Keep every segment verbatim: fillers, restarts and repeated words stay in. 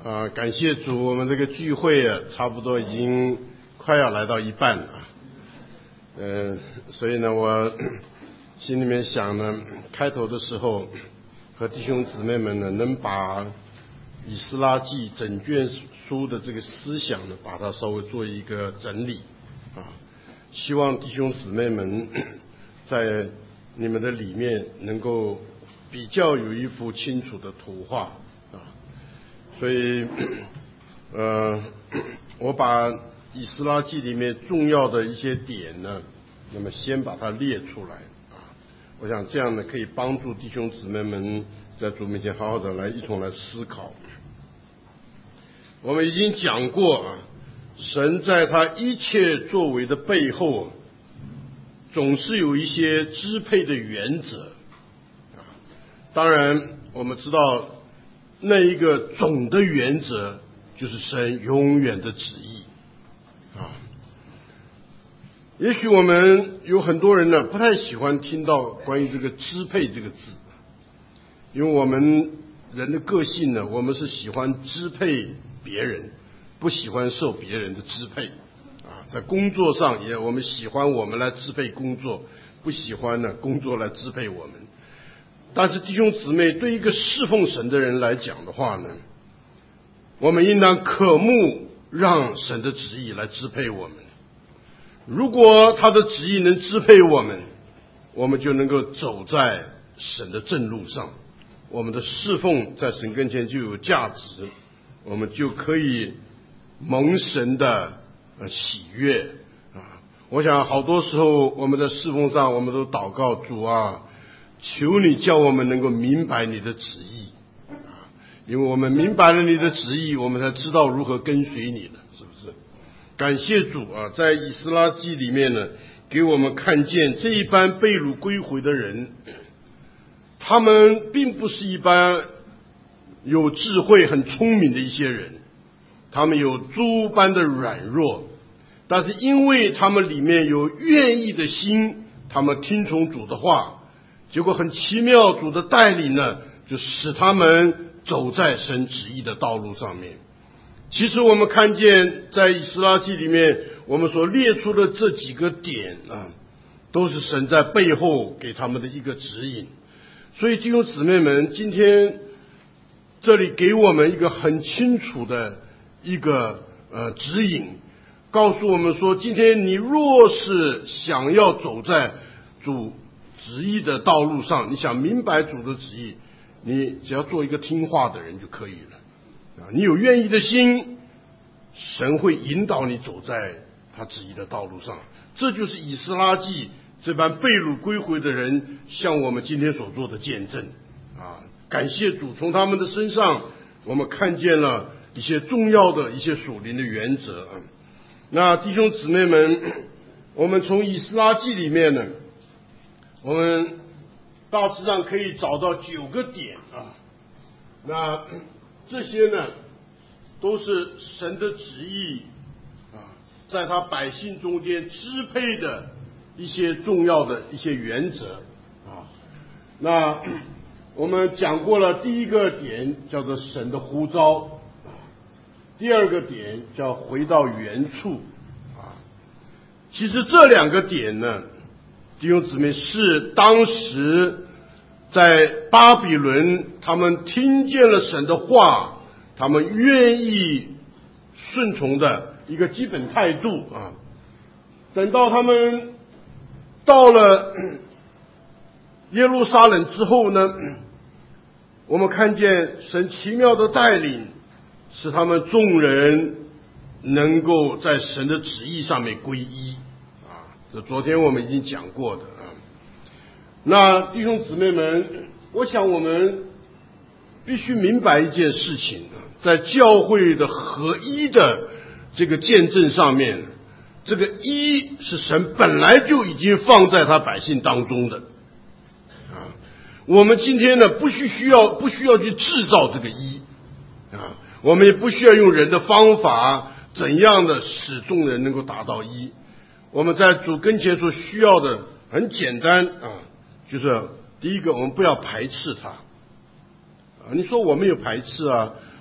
啊，感谢主，我们这个聚会啊，差不多已经快要来到一半了。嗯、呃，所以呢，我心里面想呢，开头的时候和弟兄姊妹们呢，能把以斯拉记整卷书的这个思想呢，把它稍微做一个整理啊，希望弟兄姊妹们在你们的里面能够比较有一幅清楚的图画啊。所以，呃，我把以斯拉记里面重要的一些点呢，那么先把它列出来啊。我想这样呢，可以帮助弟兄姊妹们在主面前好好的来一同来思考。我们已经讲过啊，神在他一切作为的背后，总是有一些支配的原则啊。当然，我们知道。那一个总的原则就是神永远的旨意啊。也许我们有很多人呢不太喜欢听到关于这个支配这个字，因为我们人的个性呢，我们是喜欢支配别人，不喜欢受别人的支配啊。在工作上也我们喜欢我们来支配工作，不喜欢呢工作来支配我们。但是弟兄姊妹，对一个侍奉神的人来讲的话呢，我们应当渴慕让神的旨意来支配我们。如果他的旨意能支配我们，我们就能够走在神的正路上，我们的侍奉在神跟前就有价值，我们就可以蒙神的喜悦啊。我想好多时候我们在侍奉上，我们都祷告主啊，求你叫我们能够明白你的旨意啊，因为我们明白了你的旨意，我们才知道如何跟随你了，是不是？感谢主啊，在以斯拉记里面呢，给我们看见这一班被掳归回的人，他们并不是一般有智慧很聪明的一些人，他们有诸般的软弱，但是因为他们里面有愿意的心，他们听从主的话，结果很奇妙，主的带领呢，就使他们走在神旨意的道路上面。其实我们看见在以斯拉记里面，我们所列出的这几个点啊，都是神在背后给他们的一个指引。所以弟兄姊妹们，今天这里给我们一个很清楚的一个呃指引，告诉我们说，今天你若是想要走在主旨意的道路上，你想明白主的旨意，你只要做一个听话的人就可以了啊！你有愿意的心，神会引导你走在他旨意的道路上。这就是以斯拉记这般被掳归回的人向我们今天所做的见证啊！感谢主，从他们的身上我们看见了一些重要的一些属灵的原则啊。那弟兄姊妹们，我们从以斯拉记里面呢，我们大致上可以找到九个点啊，那这些呢都是神的旨意啊，在他百姓中间支配的一些重要的一些原则啊。那我们讲过了，第一个点叫做神的呼召，第二个点叫回到原处啊。其实这两个点呢，弟兄姊妹，是当时在巴比伦他们听见了神的话，他们愿意顺从的一个基本态度啊。等到他们到了耶路撒冷之后呢，我们看见神奇妙的带领，使他们众人能够在神的旨意上面归一啊。这昨天我们已经讲过的啊。那弟兄姊妹们，我想我们必须明白一件事情啊，在教会的合一的这个见证上面，这个一是神本来就已经放在他百姓当中的啊。我们今天呢，不需需要不需要去制造这个一啊，我们也不需要用人的方法怎样的使众人能够达到一。我们在主跟前所需要的很简单啊，就是第一个，我们不要排斥他啊。你说我没有排斥啊，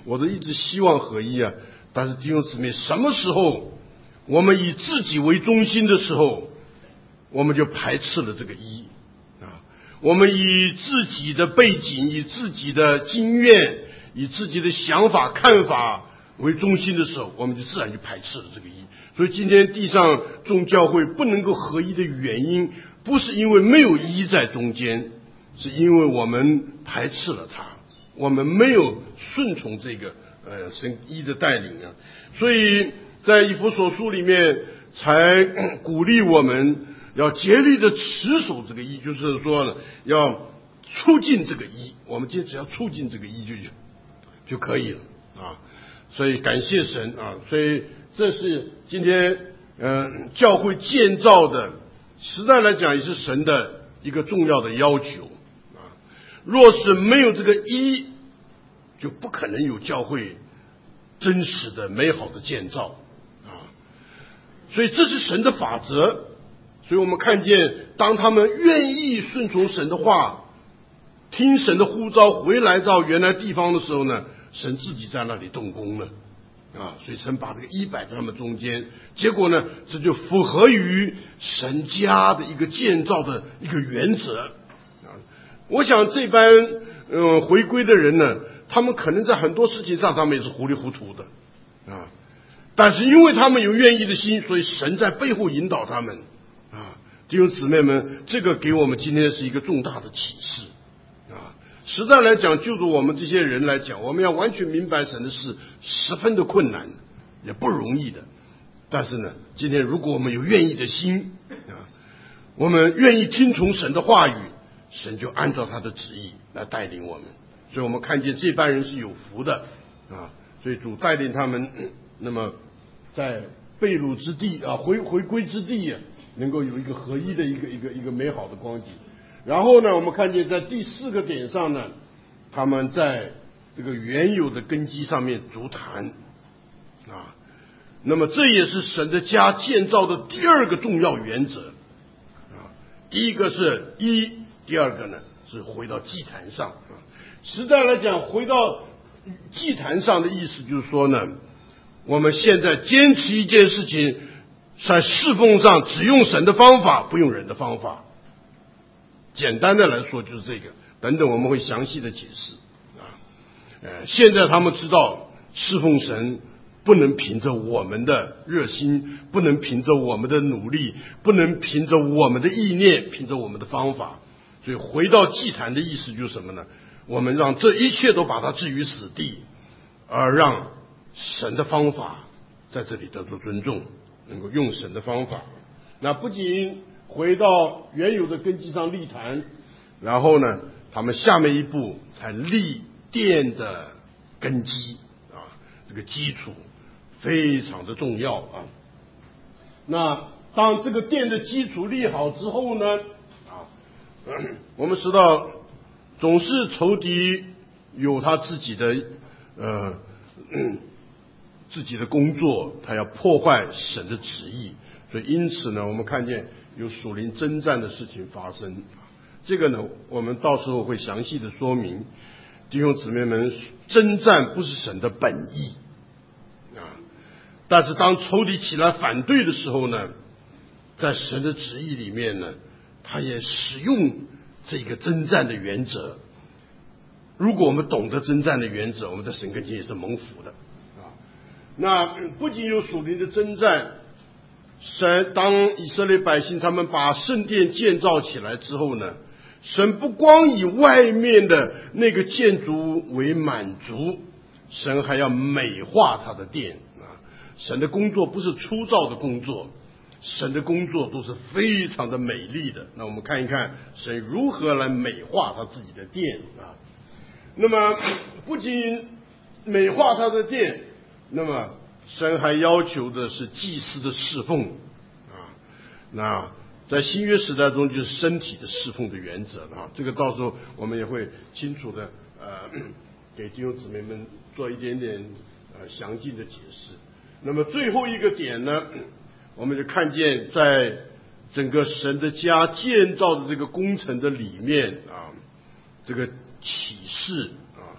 我都一直希望合一啊。但是弟兄姊妹，什么时候我们以自己为中心的时候，我们就排斥了这个一啊。我们以自己的背景、以自己的经验、以自己的想法、看法为中心的时候，我们就自然就排斥了这个一。所以今天地上众教会不能够合一的原因，不是因为没有一在中间，是因为我们排斥了它，我们没有顺从这个呃神一的带领啊。所以在以弗所书里面才鼓励我们要竭力的持守这个一，就是说呢，要促进这个一。我们今天只要促进这个一就就可以了啊。所以感谢神啊！所以这是今天呃教会建造的，实在来讲也是神的一个重要的要求啊。若是没有这个一，就不可能有教会真实的美好的建造啊。所以这是神的法则。所以我们看见，当他们愿意顺从神的话，听神的呼召，回来到原来地方的时候呢，神自己在那里动工了啊。所以神把这个一摆在他们中间，结果呢，这就符合于神家的一个建造的一个原则啊。我想这班呃回归的人呢，他们可能在很多事情上他们也是糊里糊涂的啊，但是因为他们有愿意的心，所以神在背后引导他们啊。弟兄姊妹们，这个给我们今天是一个重大的启示啊。实在来讲，就是我们这些人来讲，我们要完全明白神的事，十分的困难，也不容易的。但是呢，今天如果我们有愿意的心啊，我们愿意听从神的话语，神就按照他的旨意来带领我们。所以我们看见这班人是有福的啊。所以主带领他们，那么在被掳之地啊，回回归之地啊，能够有一个合一的一个一个一个美好的光景。然后呢，我们看见在第四个点上呢，他们在这个原有的根基上面筑坛啊。那么这也是神的家建造的第二个重要原则啊。第一个是一，第二个呢是回到祭坛上啊。实在来讲，回到祭坛上的意思就是说呢，我们现在坚持一件事情，在侍奉上只用神的方法，不用人的方法。简单的来说就是这个，等等我们会详细的解释啊。呃，现在他们知道侍奉神不能凭着我们的热心，不能凭着我们的努力，不能凭着我们的意念，凭着我们的方法。所以回到祭坛的意思就是什么呢？我们让这一切都把它置于死地，而让神的方法在这里得到尊重，能够用神的方法。那不仅回到原有的根基上立坛，然后呢，他们下面一步才立殿的根基啊，这个基础非常的重要啊。那当这个殿的基础立好之后呢，啊，我们知道总是仇敌有他自己的呃、嗯、自己的工作，他要破坏神的旨意，所以因此呢，我们看见有属灵征战的事情发生。这个呢，我们到时候会详细的说明。弟兄姊妹们，征战不是神的本意啊，但是当仇敌起来反对的时候呢，在神的旨意里面呢，他也使用这个征战的原则。如果我们懂得征战的原则，我们在神跟前也是蒙福的啊。那不仅有属灵的征战，神当以色列百姓他们把圣殿建造起来之后呢，神不光以外面的那个建筑为满足，神还要美化他的殿啊。神的工作不是粗糙的工作，神的工作都是非常的美丽的。那我们看一看神如何来美化他自己的殿啊。那么不仅美化他的殿，那么神还要求的是祭司的侍奉啊。那在新约时代中就是身体的侍奉的原则啊。这个到时候我们也会清楚的呃给弟兄姊妹们做一点点呃详尽的解释。那么最后一个点呢，我们就看见在整个神的家建造的这个工程的里面啊，这个启示啊，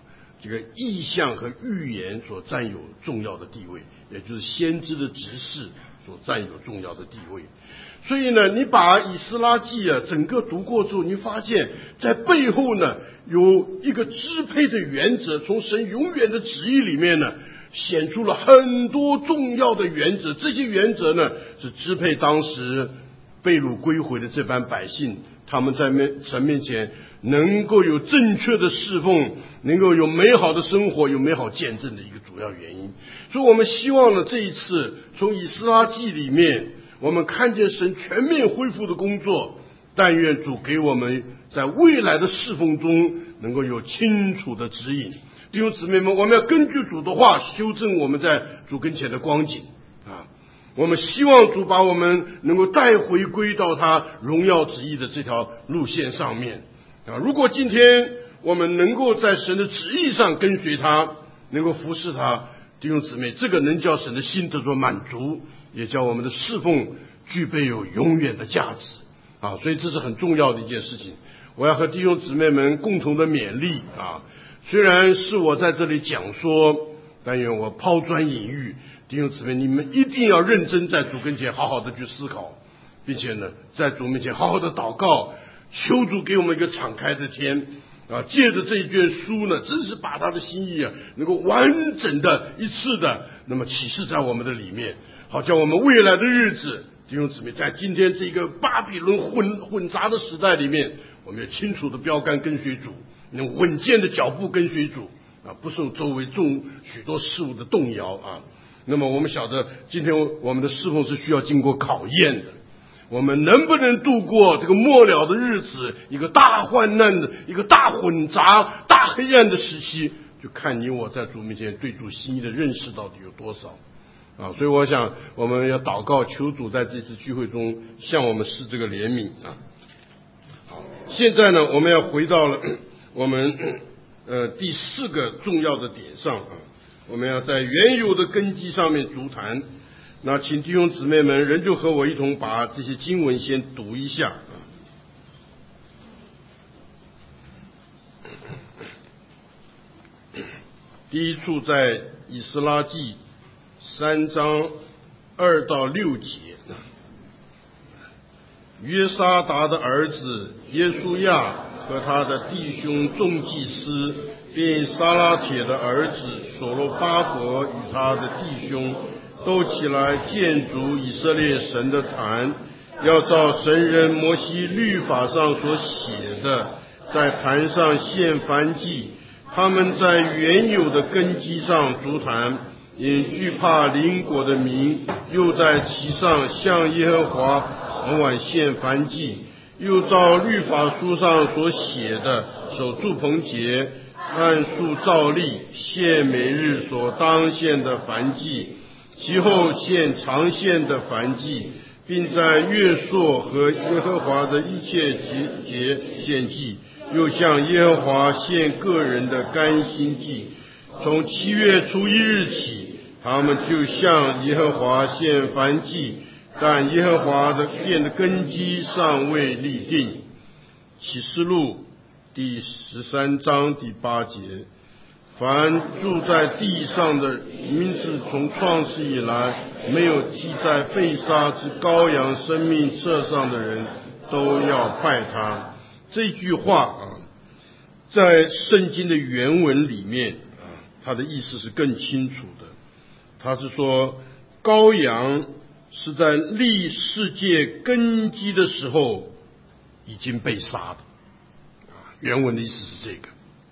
这个意象和预言所占有重要的地位，也就是先知的执事所占有重要的地位。所以呢，你把以斯拉记啊整个读过之后，你发现在背后呢有一个支配的原则，从神永远的旨意里面呢显出了很多重要的原则。这些原则呢是支配当时被掳归回的这班百姓，他们在神面前能够有正确的侍奉，能够有美好的生活，有美好见证的一个主要原因。所以我们希望呢，这一次从以斯拉记里面我们看见神全面恢复的工作，但愿主给我们在未来的侍奉中能够有清楚的指引。弟兄姊妹们，我们要根据主的话修正我们在主跟前的光景啊！我们希望主把我们能够带回归到他荣耀旨意的这条路线上面啊！如果今天我们能够在神的旨意上跟随他，能够服侍他，弟兄姊妹，这个能叫神的心得着满足，也叫我们的侍奉具备有永远的价值啊！所以这是很重要的一件事情。我要和弟兄姊妹们共同的勉励啊！虽然是我在这里讲说，但愿我抛砖引玉，弟兄姊妹，你们一定要认真在主跟前好好的去思考，并且呢，在主面前好好的祷告，求主给我们一个敞开的天啊！借着这一卷书呢，真是把他的心意啊，能够完整的一次的那么启示在我们的里面，好叫我们未来的日子，弟兄姊妹，在今天这个巴比伦混混杂的时代里面，我们要清楚的标杆跟随主，能稳健的脚步跟随主啊，不受周围众许多事物的动摇啊。那么我们晓得，今天我们的侍奉是需要经过考验的。我们能不能度过这个末了的日子，一个大患难的、一个大混杂、大黑暗的时期，就看你我在主面前对主心意的认识到底有多少啊！所以我想，我们要祷告，求主在这次聚会中向我们施这个怜悯啊。好，现在呢，我们要回到了我们呃第四个重要的点上啊，我们要在原有的根基上面足坛。那请弟兄姊妹们仍旧和我一同把这些经文先读一下啊。第一处在以斯拉记三章二到六节，约沙达的儿子耶稣亚和他的弟兄众祭司，并撒拉铁的儿子所罗巴伯与他的弟兄，都起来建筑以色列神的坛，要照神人摩西律法上所写的，在坛上献燔祭。他们在原有的根基上筑坛，因惧怕邻国的民，又在其上向耶和华往往献燔祭，又照律法书上所写的，守住棚节，按数照例献每日所当献的燔祭，其后献常献的燔祭，并在月朔和耶和华的一切节节献祭，又向耶和华献个人的甘心祭。从七月初一日起，他们就向耶和华献燔祭，但耶和华的殿的根基尚未立定。启示录第十三章第八节，凡住在地上的名字，从创世以来没有记在被杀之羔羊生命册上的人，都要拜他。这句话啊，在圣经的原文里面啊，它的意思是更清楚的。它是说，羔羊是在立世界根基的时候已经被杀的。原文的意思是这个。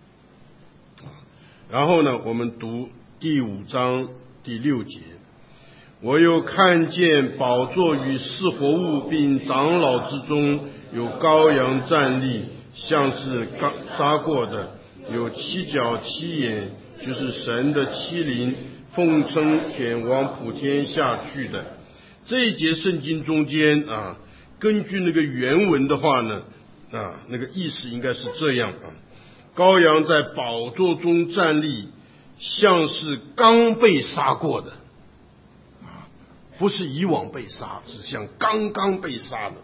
然后呢，我们读第五章第六节，我又看见宝座与四活物并长老之中有羔羊站立，像是杀过的，有七角七眼，就是神的七灵，奉称前往普天下去的。这一节圣经中间啊，根据那个原文的话呢，啊，那个意思应该是这样啊。羔羊在宝座中站立，像是刚被杀过的，不是以往被杀，是像刚刚被杀的。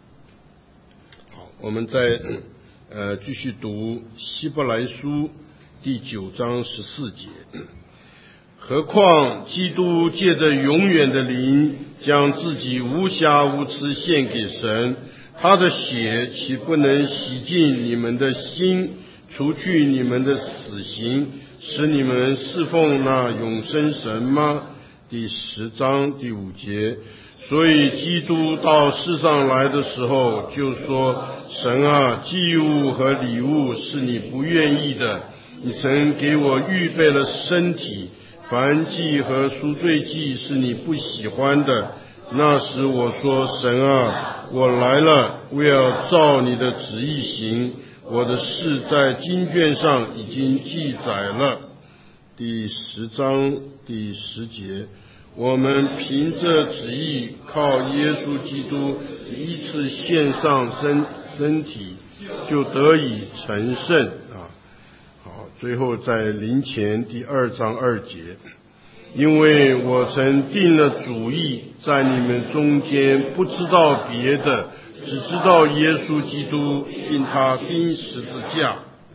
好，我们再呃继续读希伯来书第九章十四节。何况基督借着永远的灵，将自己无瑕无疵献给神，他的血岂不能洗净你们的心，除去你们的死刑，使你们侍奉那永生神吗？第十章第五节。所以基督到世上来的时候就说，神啊，祭物和礼物是你不愿意的，你曾给我预备了身体，燔祭和赎罪祭是你不喜欢的。那时我说，神啊，我来了，为要照你的旨意行，我的事在经卷上已经记载了。第十章第十节。我们凭着旨意，靠耶稣基督一次献上身身体，就得以成圣啊。好，最后在临前第二章二节，因为我曾定了主意，在你们中间不知道别的，只知道耶稣基督，并他钉十字架。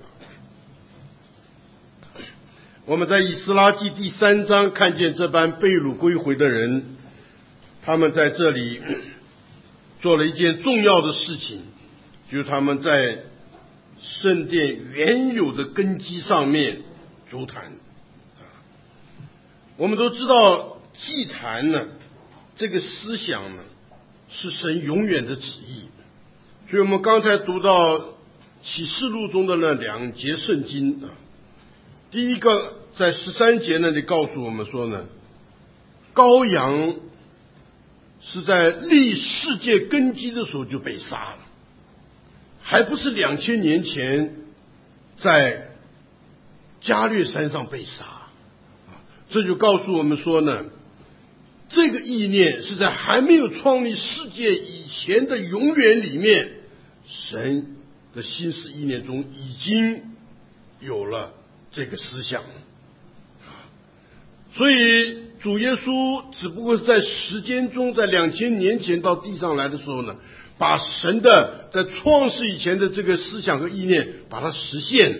我们在以斯拉记第三章看见这般被掳归回的人，他们在这里做了一件重要的事情，就是他们在圣殿原有的根基上面筑坛。我们都知道祭坛呢，这个思想呢是神永远的旨意，所以我们刚才读到启示录中的那两节圣经啊。第一个在十三节那里告诉我们说呢，羔羊是在立世界根基的时候就被杀了，还不是两千年前在加略山上被杀。这就告诉我们说呢，这个意念是在还没有创立世界以前的永远里面，神的心思意念中已经有了这个思想。所以主耶稣只不过是在时间中，在两千年前到地上来的时候呢，把神的在创世以前的这个思想和意念把它实现。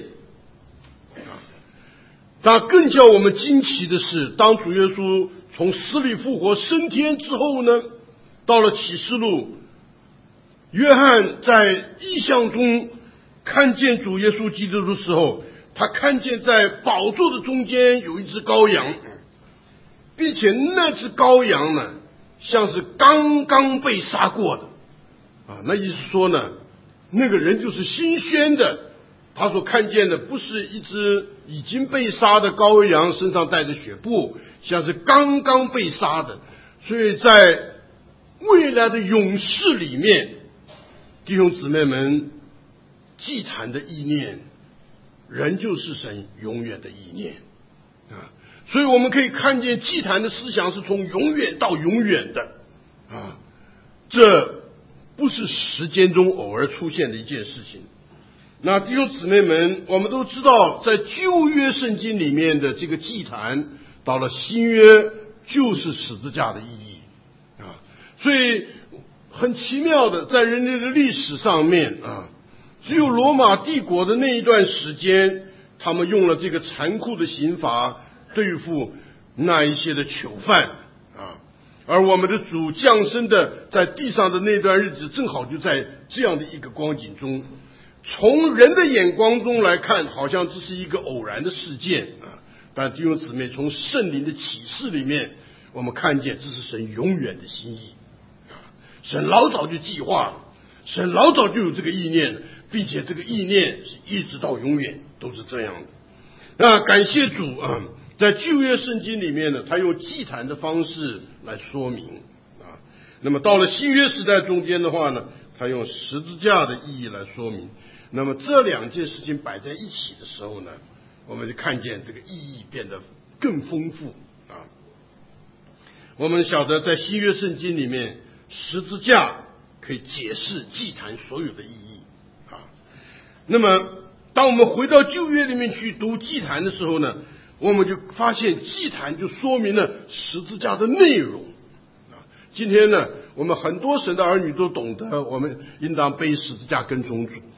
但更叫我们惊奇的是，当主耶稣从死里复活升天之后呢，到了启示录，约翰在异象中看见主耶稣基督的时候，他看见在宝座的中间有一只羔羊，并且那只羔羊呢，像是刚刚被杀过的啊，那意思说呢，那个人就是新鲜的。他所看见的不是一只已经被杀的羔羊身上带着血布，像是刚刚被杀的。所以在未来的永世里面，弟兄姊妹们，祭坛的意念仍旧是神永远的意念啊。所以我们可以看见祭坛的思想是从永远到永远的啊，这不是时间中偶尔出现的一件事情。那弟兄姊妹们，我们都知道在旧约圣经里面的这个祭坛，到了新约就是十字架的意义啊。所以很奇妙的，在人类的历史上面啊，只有罗马帝国的那一段时间，他们用了这个残酷的刑罚对付那一些的囚犯啊，而我们的主降生的在地上的那段日子，正好就在这样的一个光景中。从人的眼光中来看，好像这是一个偶然的事件啊，但弟兄姊妹，从圣灵的启示里面，我们看见这是神永远的心意啊，神老早就计划了，神老早就有这个意念，并且这个意念是一直到永远都是这样的。那感谢主啊，在旧约圣经里面呢，他用祭坛的方式来说明啊，那么到了新约时代中间的话呢，他用十字架的意义来说明。那么这两件事情摆在一起的时候呢，我们就看见这个意义变得更丰富啊。我们晓得在新约圣经里面，十字架可以解释祭坛所有的意义啊。那么当我们回到旧约里面去读祭坛的时候呢，我们就发现祭坛就说明了十字架的内容啊。今天呢，我们很多神的儿女都懂得，我们应当背十字架跟从主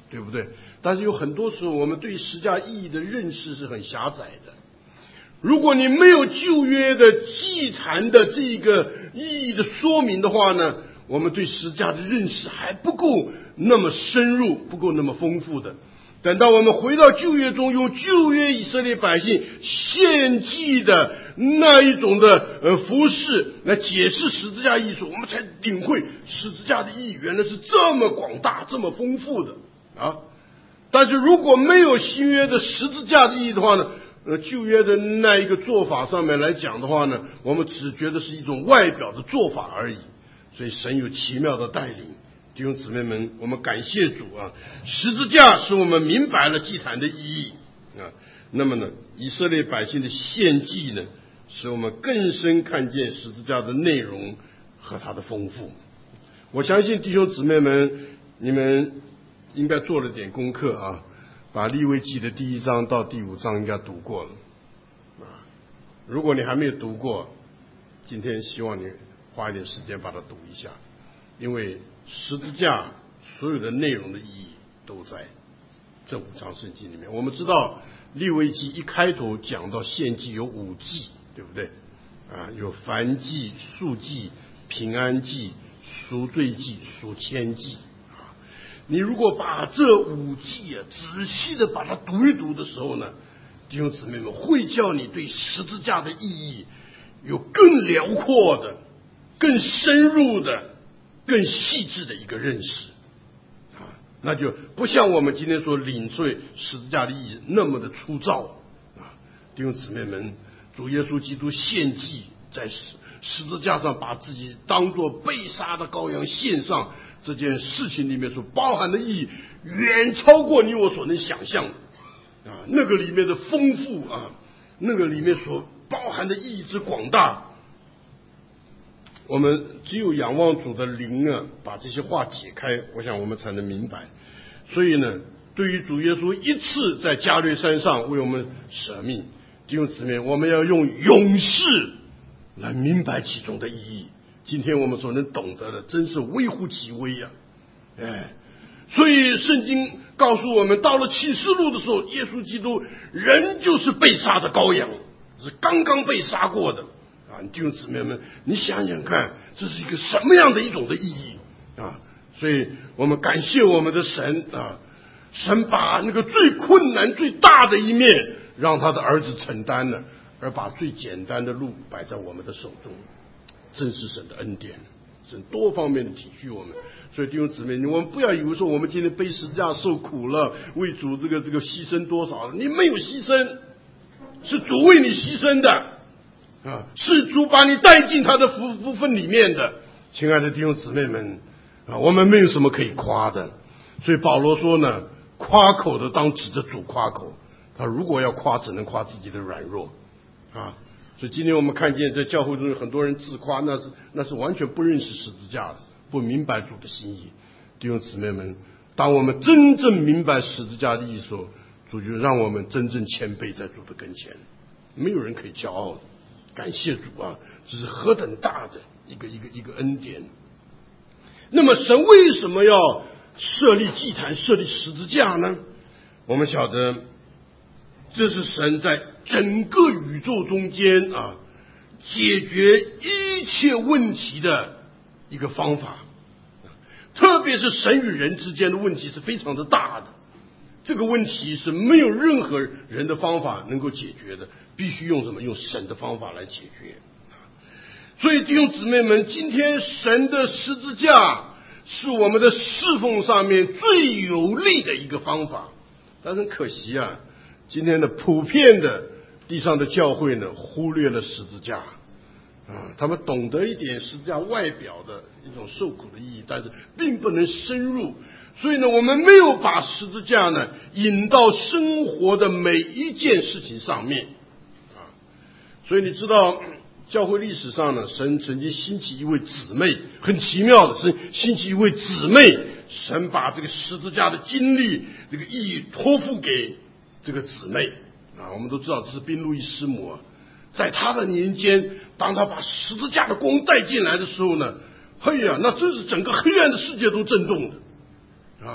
对不对？但是有很多时候，我们对十字架意义的认识是很狭窄的。如果你没有旧约的祭坛的这个意义的说明的话呢，我们对十字架的认识还不够那么深入，不够那么丰富的。等到我们回到旧约中，用旧约以色列百姓献祭的那一种的呃服饰来解释十字架艺术，我们才领会十字架的意义原来是这么广大、这么丰富的啊！但是如果没有新约的十字架的意义的话呢，呃，旧约的那一个做法上面来讲的话呢，我们只觉得是一种外表的做法而已。所以神有奇妙的带领。弟兄姊妹们，我们感谢主啊！十字架使我们明白了祭坛的意义啊。那么呢，以色列百姓的献祭呢，使我们更深看见十字架的内容和它的丰富。我相信弟兄姊妹们，你们应该做了点功课啊，把利未记的第一章到第五章应该读过了啊。如果你还没有读过，今天希望你花一点时间把它读一下，因为十字架所有的内容的意义都在这五章圣经里面。我们知道利未记一开头讲到献祭有五祭，对不对啊？有燔祭、素祭、平安祭、赎罪祭、赎愆祭啊。你如果把这五祭啊仔细的把它读一读的时候呢，弟兄姊妹们，会叫你对十字架的意义有更辽阔的、更深入的、更细致的一个认识啊，那就不像我们今天所领会十字架的意义那么的粗糙啊。弟兄姊妹们，主耶稣基督献祭在十字架上，把自己当作被杀的羔羊献上，这件事情里面所包含的意义，远超过你我所能想象的啊。那个里面的丰富啊，那个里面所包含的意义之广大，我们只有仰望主的灵啊，把这些话解开，我想我们才能明白。所以呢，对于主耶稣一次在加略山上为我们舍命，弟兄姊妹，我们要用勇士来明白其中的意义。今天我们所能懂得的，真是微乎其微啊！哎，所以圣经告诉我们，到了启示录的时候，耶稣基督人就是被杀的羔羊，是刚刚被杀过的。啊，弟兄姊妹们，你想想看，这是一个什么样的一种的意义啊？所以我们感谢我们的神啊，神把那个最困难、最大的一面让他的儿子承担了，而把最简单的路摆在我们的手中，真是神的恩典，神多方面的体恤我们。所以弟兄姊妹，我们不要以为说我们今天背十字架受苦了，为主这个这个牺牲多少了，你没有牺牲，是主为你牺牲的。啊，是主把你带进他的福福分里面的。亲爱的弟兄姊妹们啊，我们没有什么可以夸的，所以保罗说呢，夸口的当指着主夸口，他如果要夸，只能夸自己的软弱啊。所以今天我们看见在教会中有很多人自夸，那是那是完全不认识十字架的，不明白主的心意。弟兄姊妹们，当我们真正明白十字架的意思，主就让我们真正谦卑在主的跟前，没有人可以骄傲的。感谢主啊，这是何等大的一个一个一个恩典。那么神为什么要设立祭坛、设立十字架呢？我们晓得这是神在整个宇宙中间啊解决一切问题的一个方法，特别是神与人之间的问题是非常的大的，这个问题是没有任何人的方法能够解决的，必须用什么？用神的方法来解决。所以弟兄姊妹们，今天神的十字架是我们的侍奉上面最有力的一个方法。但是可惜啊，今天的普遍的地上的教会呢，忽略了十字架啊，他们懂得一点十字架外表的一种受苦的意义，但是并不能深入。所以呢，我们没有把十字架呢引到生活的每一件事情上面啊。所以你知道，教会历史上呢，神曾经兴起一位姊妹，很奇妙的，神兴起一位姊妹，神把这个十字架的经历、这个意义托付给这个姊妹啊。我们都知道这是宾路易师母啊，在她的年间，当她把十字架的光带进来的时候呢，嘿呀，那真是整个黑暗的世界都震动的。啊，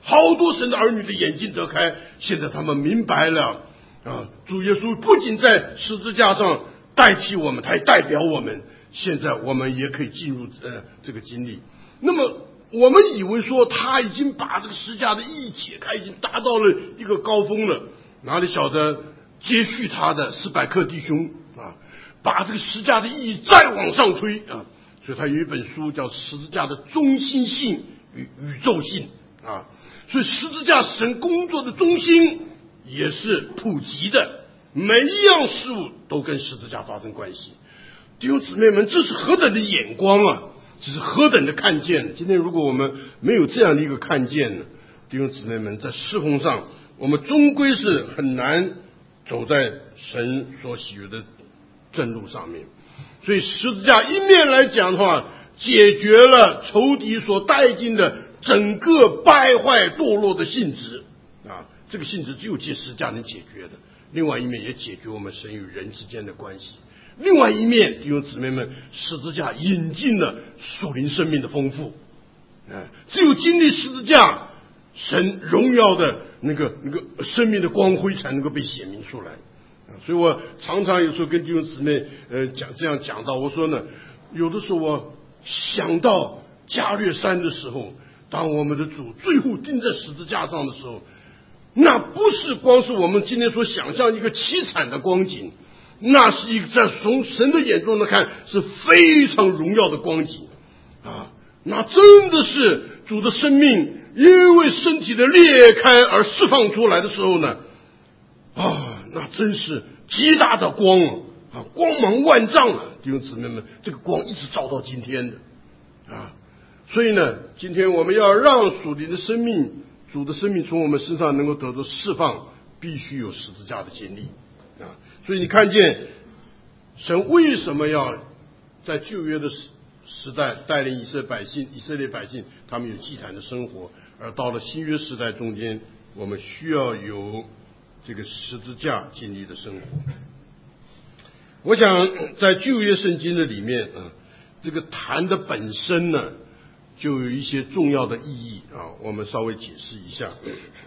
好多神的儿女的眼睛得开，现在他们明白了啊，主耶稣不仅在十字架上代替我们，他还代表我们，现在我们也可以进入呃这个经历。那么我们以为说他已经把这个十字架的意义解开，已经达到了一个高峰了，哪里晓得接续他的斯百克弟兄啊，把这个十字架的意义再往上推啊，所以他有一本书叫《十字架的中心性与宇宙性》啊，所以十字架神工作的中心也是普及的，每一样事物都跟十字架发生关系。弟兄姊妹们，这是何等的眼光啊！这是何等的看见！今天如果我们没有这样的一个看见呢，弟兄姊妹们，在侍奉上，我们终归是很难走在神所喜悦的正路上面。所以十字架一面来讲的话，解决了仇敌所带进的整个败坏堕落的性质啊，这个性质只有借十字架能解决的。另外一面也解决我们神与人之间的关系。另外一面，弟兄姊妹们，十字架引进了属灵生命的丰富。哎，只有经历十字架，神荣耀的那个那个生命的光辉才能够被显明出来。所以我常常有时候跟弟兄姊妹呃讲这样讲到，我说呢，有的时候我想到加略山的时候，当我们的主最后钉在十字架上的时候，那不是光是我们今天所想象一个凄惨的光景。那是一个在从神的眼中来看是非常荣耀的光景啊！那真的是主的生命因为身体的裂开而释放出来的时候呢，啊，那真是极大的光啊，光芒万丈啊！弟兄姊妹们，这个光一直照到今天的啊！所以呢，今天我们要让属灵的生命、主的生命从我们身上能够得到释放，必须有十字架的经历。啊，所以你看见神为什么要在旧约的时时代带领以色列百姓，以色列百姓他们有祭坛的生活，而到了新约时代中间，我们需要有这个十字架经历的生活。我想在旧约圣经的里面啊，这个坛的本身呢，就有一些重要的意义啊，我们稍微解释一下。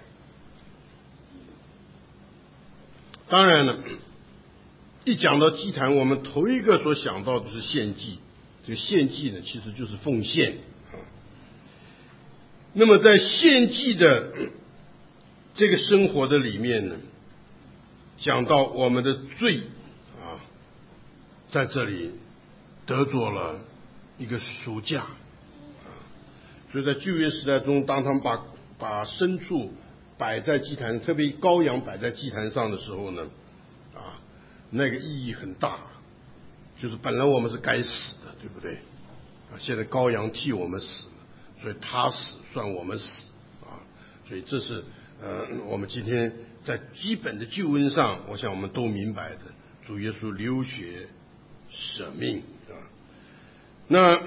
当然了，一讲到祭坛，我们头一个所想到的是献祭。这个献祭呢，其实就是奉献啊。那么在献祭的这个生活的里面呢，讲到我们的罪啊，在这里得着了一个赎价啊。所以在旧约时代中，当他们把把牲畜摆在祭坛，特别羔羊摆在祭坛上的时候呢，啊，那个意义很大，就是本来我们是该死的，对不对？啊，现在羔羊替我们死了，所以他死算我们死啊，所以这是呃我们今天在基本的救恩上，我想我们都明白的，主耶稣流血舍命啊。那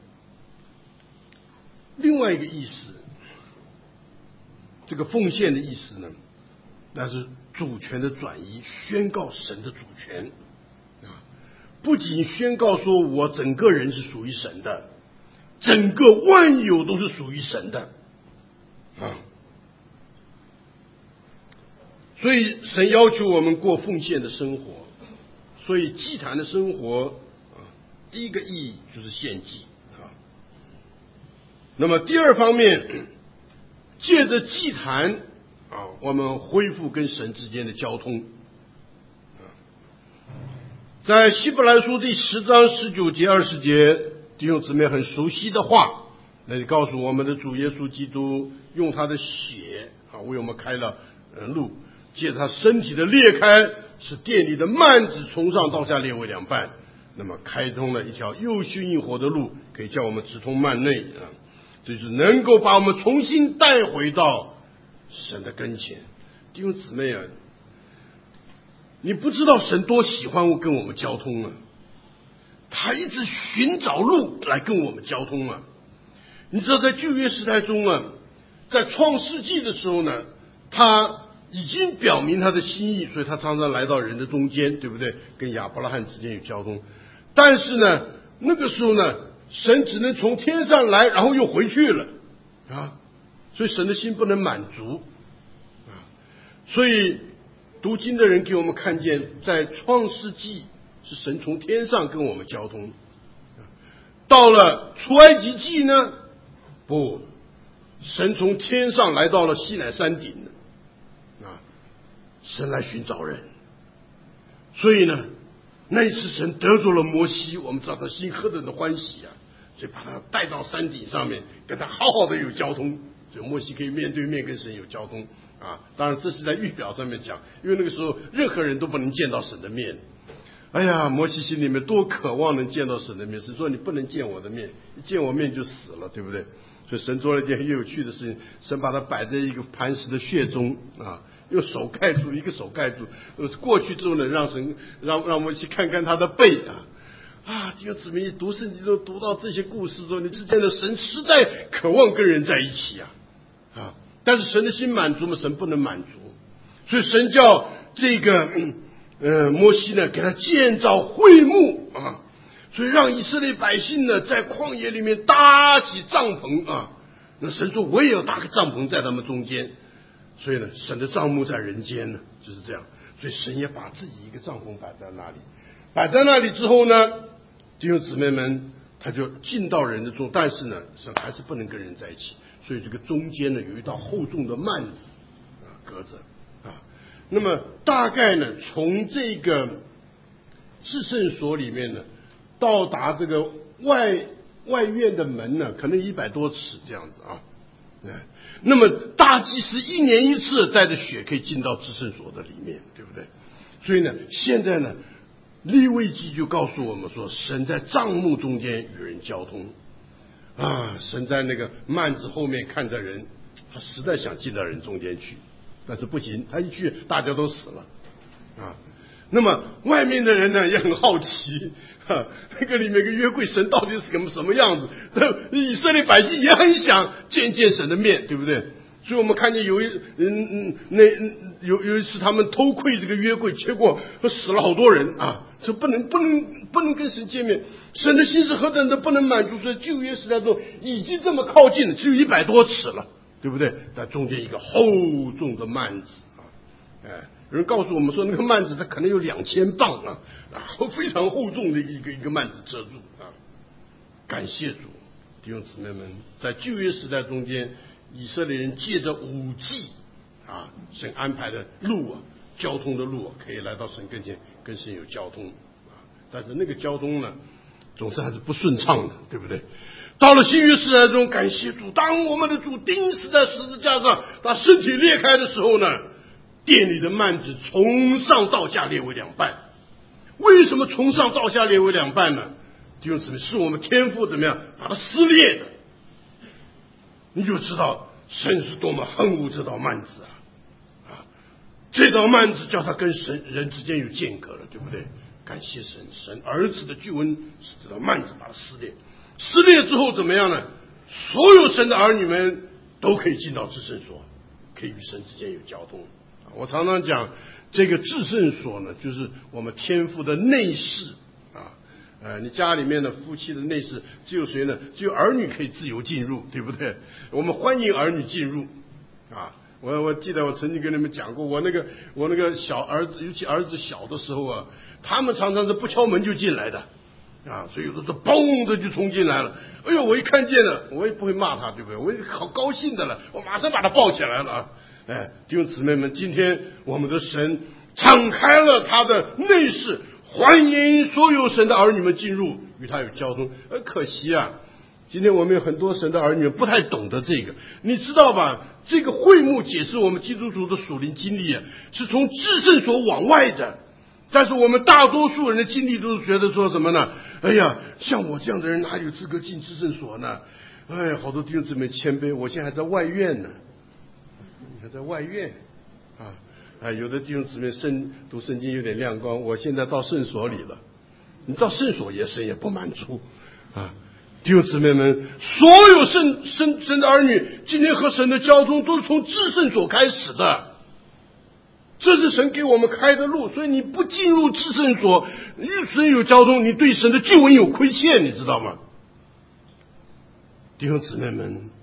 另外一个意思。这个奉献的意思呢，那是主权的转移，宣告神的主权啊！不仅宣告说我整个人是属于神的，整个万有都是属于神的啊！所以神要求我们过奉献的生活，所以祭坛的生活啊，第一个意义就是献祭啊。那么第二方面，借着祭坛啊，我们恢复跟神之间的交通。在希伯来书第十章十九节二十节，弟兄姊妹很熟悉的话，那里告诉我们的主耶稣基督用他的血啊为我们开了路，借他身体的裂开，使殿里的幔子从上到下裂为两半，那么开通了一条又新又活的路，可以叫我们直通幔内啊。这就是能够把我们重新带回到神的跟前。弟兄姊妹啊，你不知道神多喜欢跟我们交通啊，他一直寻找路来跟我们交通啊。你知道在旧约时代中啊，在创世纪的时候呢，他已经表明他的心意，所以他常常来到人的中间，对不对？跟亚伯拉罕之间有交通。但是呢，那个时候呢，神只能从天上来，然后又回去了啊。 所以神的心不能满足啊。所以读经的人给我们看见，在创世纪是神从天上跟我们交通，到了出埃及记呢，不，神从天上来到了西乃山顶啊，神来寻找人。所以呢，那一次神得着了摩西，我们知道他心何等的欢喜啊，所以把他带到山顶上面，跟他好好的有交通，所以摩西可以面对面跟神有交通啊。当然这是在预表上面讲，因为那个时候任何人都不能见到神的面。哎呀，摩西心里面多渴望能见到神的面，神说你不能见我的面，一见我面就死了，对不对？所以神做了一件很有趣的事情，神把它摆在一个磐石的穴中啊，用手盖住，一个手盖住，过去之后呢，让神让让摩西看看他的背啊啊！弟兄姊妹，读圣经中读到这些故事之后，你之间的神实在渴望跟人在一起啊啊！但是神的心满足吗？神不能满足，所以神叫这个嗯呃摩西呢，给他建造会幕啊。所以让以色列百姓呢，在旷野里面搭起帐篷啊。那神说我也要搭个帐篷在他们中间。所以呢，神的帐幕在人间呢，就是这样。所以神也把自己一个帐篷摆在那里，摆在那里之后呢，弟兄姊妹们，他就进到人的中，但是呢，神还是不能跟人在一起。所以这个中间呢，有一道厚重的幔子啊，隔着啊。那么大概呢，从这个至圣所里面呢，到达这个外外院的门呢，可能一百多尺这样子啊。那么大祭司一年一次带着血可以进到至圣所的里面，对不对？所以呢，现在呢，利未记就告诉我们说，神在帐幕中间与人交通啊，神在那个幔子后面看着人，他实在想进到人中间去，但是不行，他一去大家都死了啊。那么外面的人呢也很好奇啊，那个里面个约柜神到底是个什么样子？以色列百姓也很想见见神的面，对不对？所以我们看见有一嗯嗯那有有一次他们偷窥这个约柜，结果死了好多人啊！这不能不能不能跟神见面，神的心是何等的不能满足，所以旧约时代中已经这么靠近了，只有一百多尺了，对不对？但中间一个厚重的幔子啊，哎。有人告诉我们说，那个幔子它可能有两千磅啊，啊，非常厚重的一个一个幔子遮住啊。感谢主，弟兄姊妹们，在旧约时代中间，以色列人借着五祭啊，神安排的路啊，交通的路啊，可以来到神跟前，跟神有交通啊。但是那个交通呢，总是还是不顺畅的，对不对？到了新约时代中，感谢主，当我们的主钉死在十字架上，把身体裂开的时候呢，殿里的幔子从上到下裂为两半。为什么从上到下裂为两半呢？弟兄姊妹，是我们天父怎么样把它撕裂的。你就知道神是多么恨恶这道幔子啊！啊，这道幔子叫他跟神人之间有间隔了，对不对？感谢神，神儿子的救恩使这道幔子把它撕裂。撕裂之后怎么样呢？所有神的儿女们都可以进到至圣所，可以与神之间有交通。我常常讲，这个至圣所呢，就是我们天父的内室啊。呃，你家里面的夫妻的内室只有谁呢？只有儿女可以自由进入，对不对？我们欢迎儿女进入啊。我我记得我曾经跟你们讲过，我那个我那个小儿子，尤其儿子小的时候啊，他们常常是不敲门就进来的啊，所以有的时候嘣的就冲进来了。哎呦，我一看见了，我也不会骂他，对不对？我也好高兴的了，我马上把他抱起来了啊。哎，弟兄姊妹们，今天我们的神敞开了他的内室，欢迎所有神的儿女们进入，与他有交通。而可惜啊，今天我们有很多神的儿女不太懂得这个，你知道吧？这个会幕解释我们基督徒的属灵经历啊，是从至圣所往外的。但是我们大多数人的经历都是觉得说什么呢？哎呀，像我这样的人哪有资格进至圣所呢？哎，好多弟兄姊妹谦卑，我现在还在外院呢。还在外院啊，啊，有的弟兄姊妹圣读圣经有点亮光，我现在到圣所里了。你到圣所也神也不满足啊，弟兄姊妹们，所有圣神神的儿女今天和神的交通都是从至圣所开始的，这是神给我们开的路。所以你不进入至圣所，与神有交通，你对神的救恩有亏欠，你知道吗？弟兄姊妹们，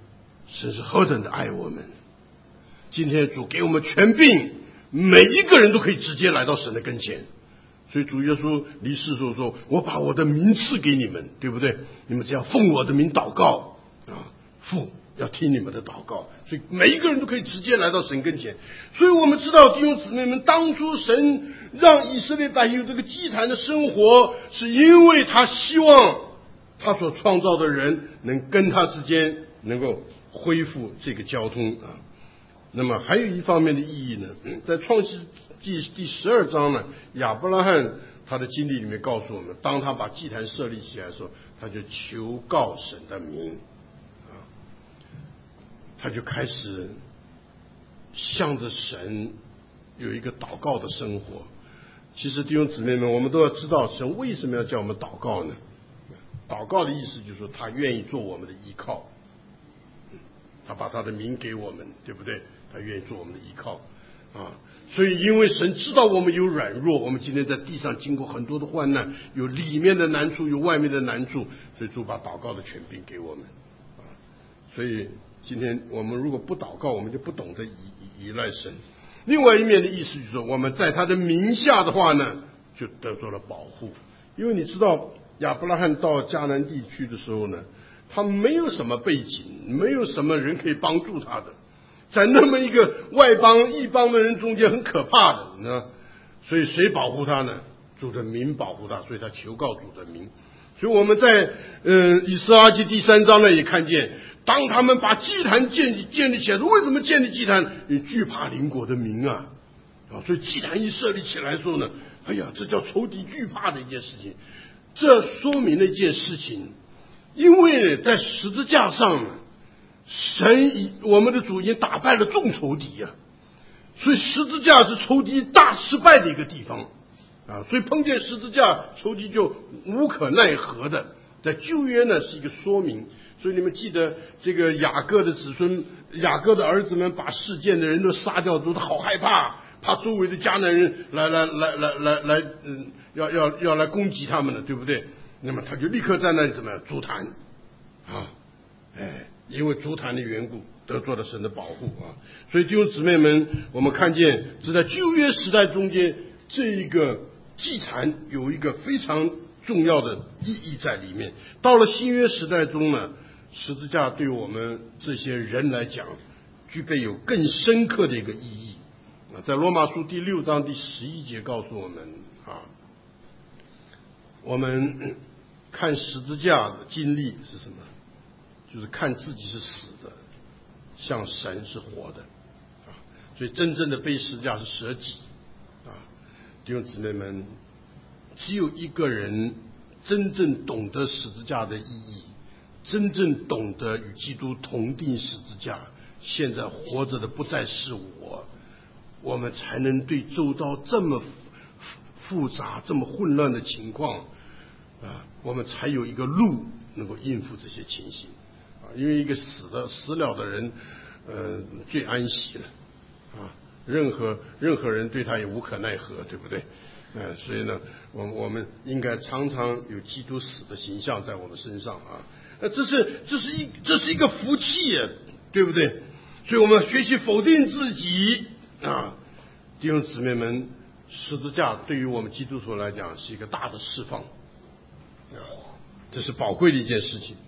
神是何等的爱我们。今天主给我们权柄，每一个人都可以直接来到神的跟前。所以主耶稣离世的时候说，我把我的名赐给你们，对不对？你们只要奉我的名祷告啊，父要听你们的祷告。所以每一个人都可以直接来到神跟前。所以我们知道弟兄姊妹们，当初神让以色列百姓有这个祭坛的生活，是因为他希望他所创造的人能跟他之间能够恢复这个交通啊。那么还有一方面的意义呢，在创世纪第十二章呢，亚伯拉罕他的经历里面告诉我们，当他把祭坛设立起来的时候，他就求告神的名啊，他就开始向着神有一个祷告的生活。其实弟兄姊妹们，我们都要知道神为什么要叫我们祷告呢？祷告的意思就是说他愿意做我们的依靠，他把他的名给我们，对不对？他愿意做我们的依靠啊。所以因为神知道我们有软弱，我们今天在地上经过很多的患难，有里面的难处，有外面的难处，所以主把祷告的权柄给我们啊。所以今天我们如果不祷告，我们就不懂得依依赖神。另外一面的意思就是说，我们在他的名下的话呢，就得到了保护。因为你知道亚伯拉罕到迦南地区的时候呢，他没有什么背景，没有什么人可以帮助他的，在那么一个外邦异邦的人中间很可怕的呢。所以谁保护他呢？主的名保护他，所以他求告主的名。所以我们在嗯以斯拉记第三章呢也看见，当他们把祭坛建立建立起来，为什么建立祭坛？你惧怕邻国的民啊啊！所以祭坛一设立起来的时候呢，哎呀，这叫仇敌惧怕的一件事情。这说明了一件事情，因为在十字架上呢，神以我们的主已经打败了众仇敌啊，所以十字架是仇敌大失败的一个地方啊，所以碰见十字架，仇敌就无可奈何的。在旧约呢是一个说明，所以你们记得这个雅各的子孙，雅各的儿子们把世界的人都杀掉，都好害怕，怕周围的迦南人来来来来来来，嗯，要要要来攻击他们了，对不对？那么他就立刻在那里怎么样？筑坛啊，哎，因为筑坛的缘故，得到了神的保护啊。所以弟兄姊妹们，我们看见是在旧约时代中间，这一个祭坛有一个非常重要的意义在里面。到了新约时代中呢，十字架对我们这些人来讲，具备有更深刻的一个意义啊。在罗马书第六章第十一节告诉我们啊，我们看十字架的经历是什么？就是看自己是死的，像神是活的啊。所以真正的背十字架是舍己啊。弟兄姊妹们，只有一个人真正懂得十字架的意义，真正懂得与基督同定十字架，现在活着的不再是我，我们才能对周遭这么复杂这么混乱的情况啊，我们才有一个路能够应付这些情形啊。因为一个死的死了的人呃最安息了啊，任何任何人对他也无可奈何，对不对？呃，所以呢，我我们应该常常有基督死的形象在我们身上啊。那这是这是一这是一个福气啊，对不对？所以我们学习否定自己啊，弟兄姊妹们，十字架对于我们基督徒来讲是一个大的释放啊，这是宝贵的一件事情。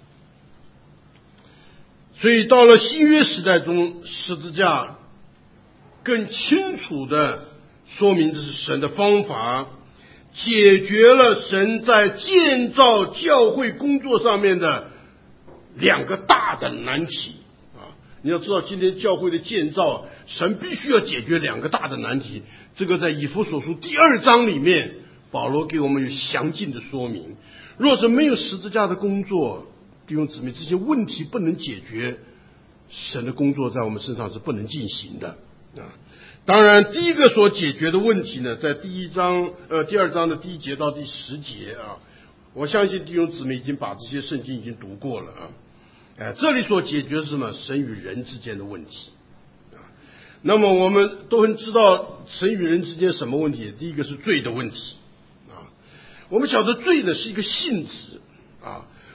所以到了新约时代中，十字架更清楚的说明这是神的方法，解决了神在建造教会工作上面的两个大的难题啊！你要知道，今天教会的建造，神必须要解决两个大的难题。这个在以弗所书第二章里面，保罗给我们有详尽的说明。若是没有十字架的工作，弟兄姊妹，这些问题不能解决，神的工作在我们身上是不能进行的啊。当然，第一个所解决的问题呢，在第一章呃第二章的第一节到第十节啊，我相信弟兄姊妹已经把这些圣经已经读过了啊。哎，这里所解决的是什么？神与人之间的问题啊。那么我们都很知道神与人之间什么问题？第一个是罪的问题啊。我们晓得罪呢是一个性质啊。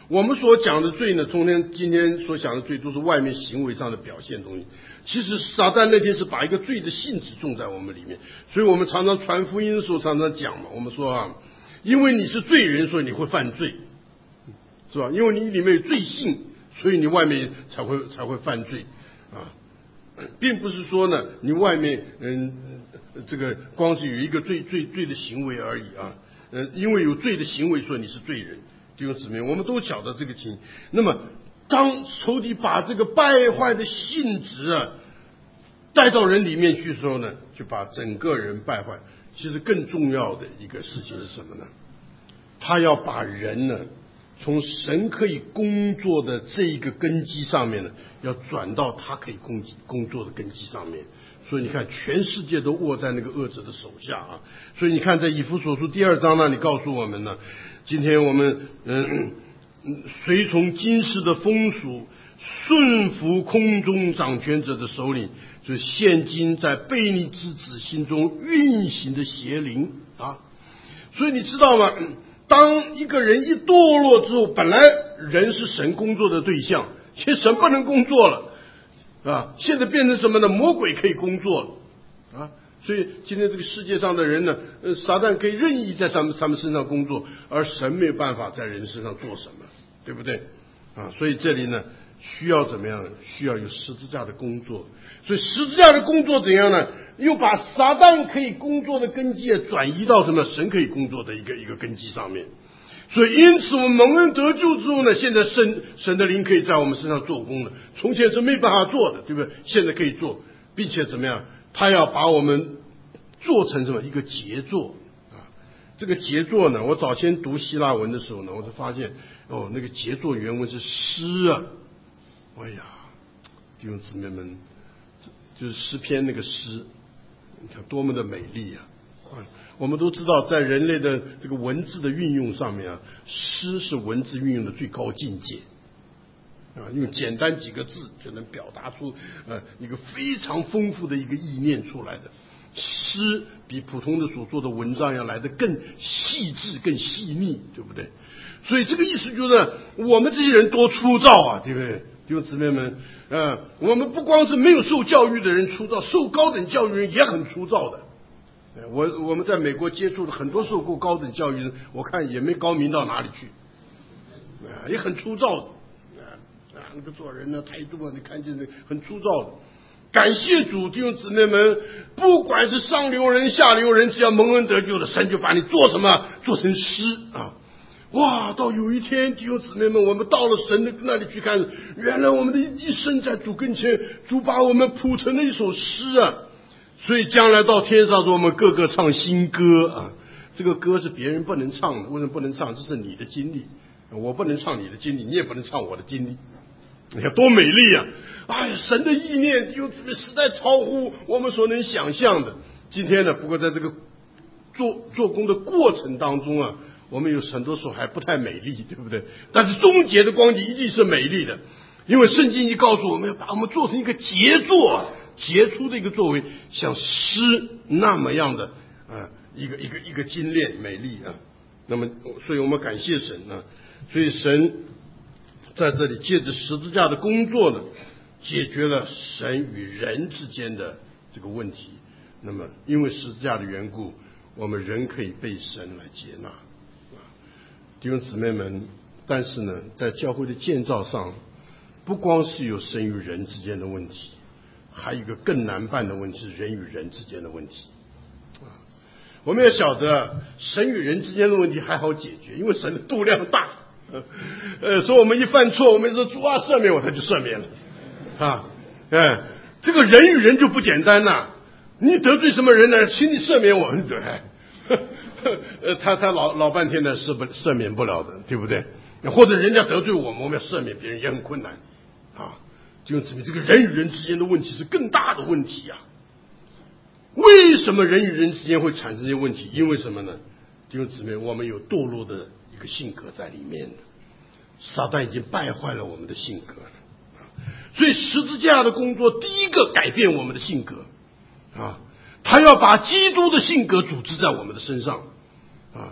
我们所讲的罪呢，从天今天所讲的罪都是外面行为上的表现东西。其实撒旦那天是把一个罪的性质种在我们里面，所以我们常常传福音的时候常常讲嘛，我们说啊，因为你是罪人，所以你会犯罪，是吧？因为你里面有罪性，所以你外面才会才会犯罪啊，并不是说呢，你外面嗯这个光是有一个罪罪罪的行为而已啊，呃，因为有罪的行为，所以你是罪人。弟兄姊妹，我们都晓得这个情。那么，当仇敌把这个败坏的性质啊带到人里面去的时候呢，就把整个人败坏。其实更重要的一个事情是什么呢？他要把人呢，从神可以工作的这一个根基上面呢，要转到他可以工工作的根基上面。所以你看，全世界都握在那个恶者的手下啊！所以你看，在以弗所书第二章那里告诉我们呢，今天我们嗯随从今世的风俗，顺服空中掌权者的首领，就是现今在悖逆之子心中运行的邪灵啊！所以你知道吗？当一个人一堕落之后，本来人是神工作的对象，现在神不能工作了。啊，现在变成什么呢？魔鬼可以工作了啊！所以今天这个世界上的人呢，呃，撒旦可以任意在他们他们身上工作，而神没有办法在人身上做什么，对不对？啊，所以这里呢，需要怎么样？需要有十字架的工作。所以十字架的工作怎样呢？又把撒旦可以工作的根基转移到什么？神可以工作的一个一个根基上面。所以，因此我们蒙恩得救之后呢，现在神神的灵可以在我们身上做工了。从前是没办法做的，对不对？现在可以做，并且怎么样？他要把我们做成什么？一个杰作啊！这个杰作呢，我早先读希腊文的时候呢，我就发现哦，那个杰作原文是诗啊！哎呀，弟兄姊妹们，就是诗篇那个诗，你看多么的美丽啊！我们都知道，在人类的这个文字的运用上面啊，诗是文字运用的最高境界啊，用简单几个字就能表达出呃一个非常丰富的一个意念出来的。诗比普通的所做的文章要来得更细致、更细腻，对不对？所以这个意思就是，我们这些人多粗糙啊，对不对？弟兄姊妹们，呃，我们不光是没有受教育的人粗糙，受高等教育人也很粗糙的。我我们在美国接触的很多受过高等教育的人，我看也没高明到哪里去，啊，也很粗糙的，啊，那个做人的态度啊，你看见那很粗糙的。感谢主，弟兄姊妹们，不管是上流人下流人，只要蒙恩得救的，神就把你做什么，做成诗啊！哇，到有一天，弟兄姊妹们，我们到了神的那里去看，原来我们的一生在主跟前，主把我们谱成了一首诗啊！所以将来到天上，说我们个个唱新歌啊！这个歌是别人不能唱的，为什么不能唱？这是你的经历，我不能唱你的经历，你也不能唱我的经历。你看多美丽啊！哎呀，神的意念就实在超乎我们所能想象的。今天呢，不过在这个做做工的过程当中啊，我们有很多时候还不太美丽，对不对？但是终结的光景一定是美丽的，因为圣经已告诉我们要把我们做成一个杰作。杰出的一个作为，像诗那么样的啊，一个一个一个精炼美丽啊。那么，所以我们感谢神啊。所以神在这里借着十字架的工作呢，解决了神与人之间的这个问题。那么，因为十字架的缘故，我们人可以被神来接纳啊，弟兄姊妹们。但是呢，在教会的建造上，不光是有神与人之间的问题。还有一个更难办的问题是人与人之间的问题啊！我们也晓得神与人之间的问题还好解决，因为神的度量大。呃，说我们一犯错，我们说主啊赦免我，他就赦免了啊！哎，这个人与人就不简单呐！你得罪什么人呢？请你赦免我，对，呃，他他老老半天的赦不赦免不了的，对不对？或者人家得罪我们，我们要赦免别人也很困难啊！弟兄姊妹，这个人与人之间的问题是更大的问题啊！为什么人与人之间会产生这些问题？因为什么呢？弟兄姊妹，我们有堕落的一个性格在里面的，撒旦已经败坏了我们的性格了。所以十字架的工作，第一个改变我们的性格啊，他要把基督的性格组织在我们的身上啊。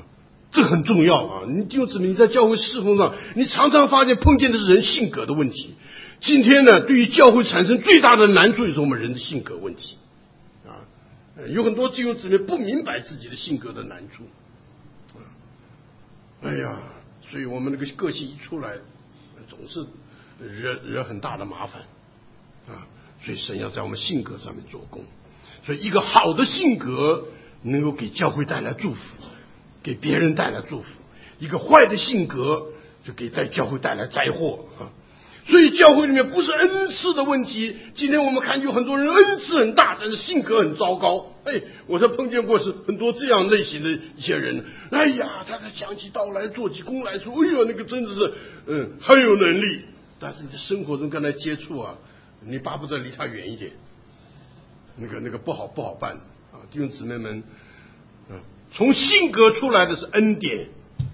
这很重要啊！你弟兄姊妹，你在教会侍奉上，你常常发现碰见的是人性格的问题。今天呢，对于教会产生最大的难处，就是我们人的性格问题啊。有很多弟兄姊妹不明白自己的性格的难处啊。哎呀，所以我们那个个性一出来，总是惹惹很大的麻烦啊。所以神要在我们性格上面做工。所以一个好的性格能够给教会带来祝福，给别人带来祝福；一个坏的性格就给带教会带来灾祸啊。所以教会里面不是恩赐的问题。今天我们看有很多人恩赐很大，但是性格很糟糕。哎，我才碰见过是很多这样类型的一些人。哎呀，他在讲起道来，做起功来说，哎呦，那个真的是嗯很有能力。但是你在生活中跟他接触啊，你巴不得离他远一点。那个那个不好不好办啊！弟兄姊妹们，啊，从性格出来的是恩典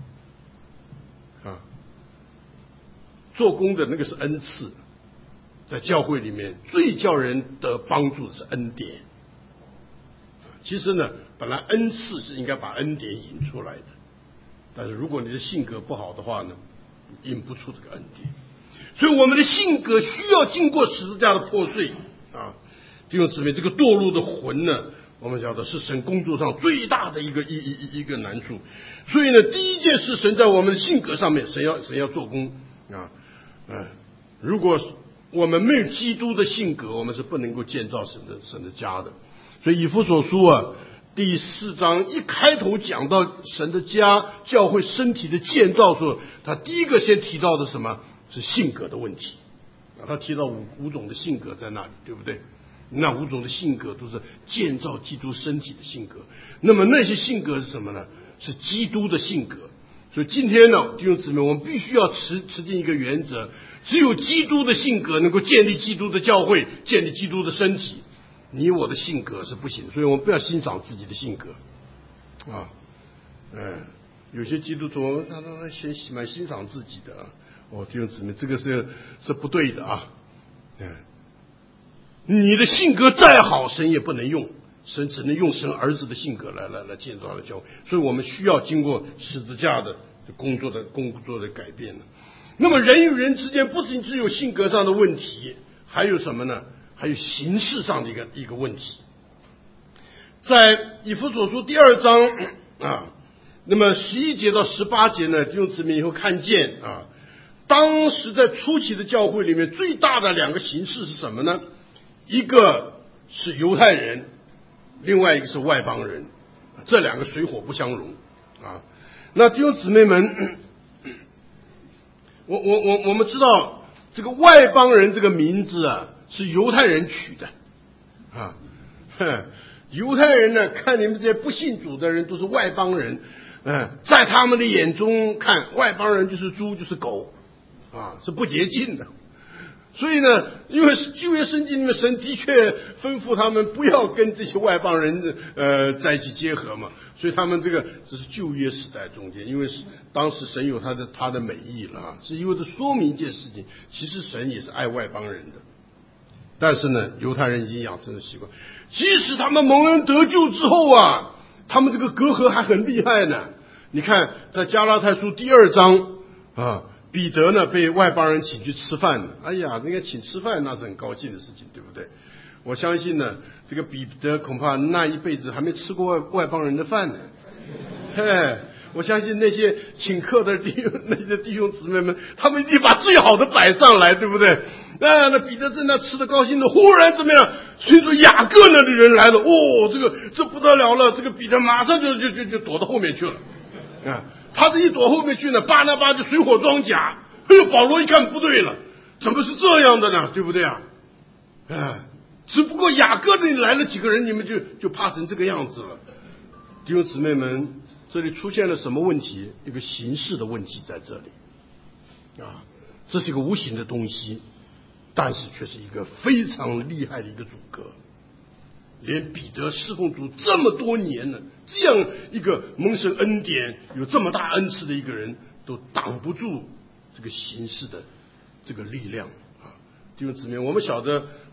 啊。做工的那个是恩赐，在教会里面最叫人得帮助的是恩典。其实呢，本来恩赐是应该把恩典引出来的，但是如果你的性格不好的话呢，引不出这个恩典。所以我们的性格需要经过十字架的破碎啊。弟兄姊妹，这个堕落的魂呢，我们讲的是神工作上最大的一个一一一个难处。所以呢，第一件事，神在我们的性格上面，神要神要做工啊。嗯，如果我们没有基督的性格，我们是不能够建造神的神的家的。所以以弗所书啊第四章一开头讲到神的家教会身体的建造的时候，他第一个先提到的什么是性格的问题啊？他提到五五种的性格在那里，对不对？那五种的性格都是建造基督身体的性格。那么那些性格是什么呢？是基督的性格。所以今天呢，弟兄姊妹，我们必须要持持定一个原则：只有基督的性格能够建立基督的教会，建立基督的身体。你我的性格是不行，所以我们不要欣赏自己的性格啊。嗯，有些基督徒他他先蛮欣赏自己的啊。哦，弟兄姊妹，这个是是不对的啊。嗯，你的性格再好，神也不能用。神只能用神儿子的性格来来来建造的教会，所以我们需要经过十字架的工作的工作的改变了。那么人与人之间不仅只有性格上的问题，还有什么呢？还有形式上的一个一个问题。在以弗所书第二章啊，那么十一节到十八节呢，弟兄姊妹以后看见啊，当时在初期的教会里面最大的两个形式是什么呢？一个是犹太人，另外一个是外邦人，这两个水火不相容啊。那弟兄姊妹们，我我我我们知道这个外邦人这个名字啊，是犹太人取的啊。犹太人呢，看你们这些不信主的人都是外邦人，嗯，在他们的眼中看外邦人就是猪就是狗啊，是不洁净的。所以呢，因为旧约圣经里面神的确吩咐他们不要跟这些外邦人呃在一起结合嘛，所以他们这个这是旧约时代中间，因为当时神有他的他的美意了啊，是因为这说明一件事情，其实神也是爱外邦人的，但是呢，犹太人已经养成了习惯，即使他们蒙恩得救之后啊，他们这个隔阂还很厉害呢。你看在加拉太书第二章啊。彼得呢被外邦人请去吃饭了，哎呀，那个请吃饭那是很高兴的事情，对不对？我相信呢，这个彼得恐怕那一辈子还没吃过外外邦人的饭呢。嘿，我相信那些请客的弟兄那些弟兄姊妹们，他们一定把最好的摆上来，对不对？啊，那彼得正在吃的高兴的，忽然怎么样？随着雅各那的人来了，哦，这个这不得了了，这个彼得马上就就就就躲到后面去了啊。他这一躲后面去呢，巴拿巴就水火装甲。哎呦，保罗一看不对了，怎么是这样的呢？对不对啊？哎，只不过雅各那里来了几个人，你们就就怕成这个样子了。弟兄姊妹们，这里出现了什么问题？一个形式的问题在这里啊，这是一个无形的东西，但是却是一个非常厉害的一个阻隔。连彼得侍奉主这么多年了，这样一个蒙神恩典有这么大恩赐的一个人，都挡不住这个形式的这个力量啊！弟兄姊妹，我们晓得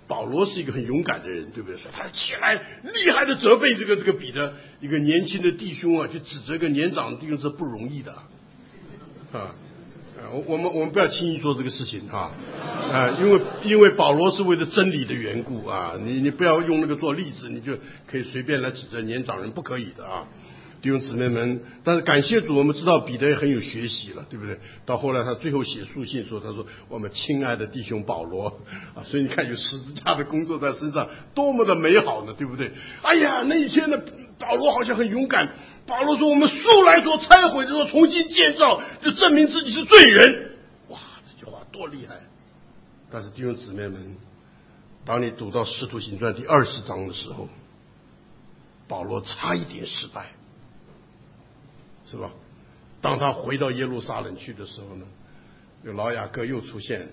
保罗是一个很勇敢的人，对不对？所以他起来厉害的责备这个这个彼得，一个年轻的弟兄啊，去指责一个年长的弟兄是不容易的啊。我我们我们不要轻易做这个事情啊啊，因为因为保罗是为了真理的缘故啊，你你不要用那个做例子，你就可以随便来指责年长人，不可以的啊。弟兄姊妹们，但是感谢主，我们知道彼得也很有学习了，对不对？到后来他最后写书信说，他说我们亲爱的弟兄保罗啊，所以你看有十字架的工作在身上，多么的美好呢，对不对？哎呀，那一天呢，保罗好像很勇敢。保罗说我们素来所拆毁的说重新建造，就证明自己是罪人。哇，这句话多厉害！但是弟兄姊妹们，当你读到使徒行传第二十章的时候，保罗差一点失败，是吧？当他回到耶路撒冷去的时候呢，有老雅各又出现。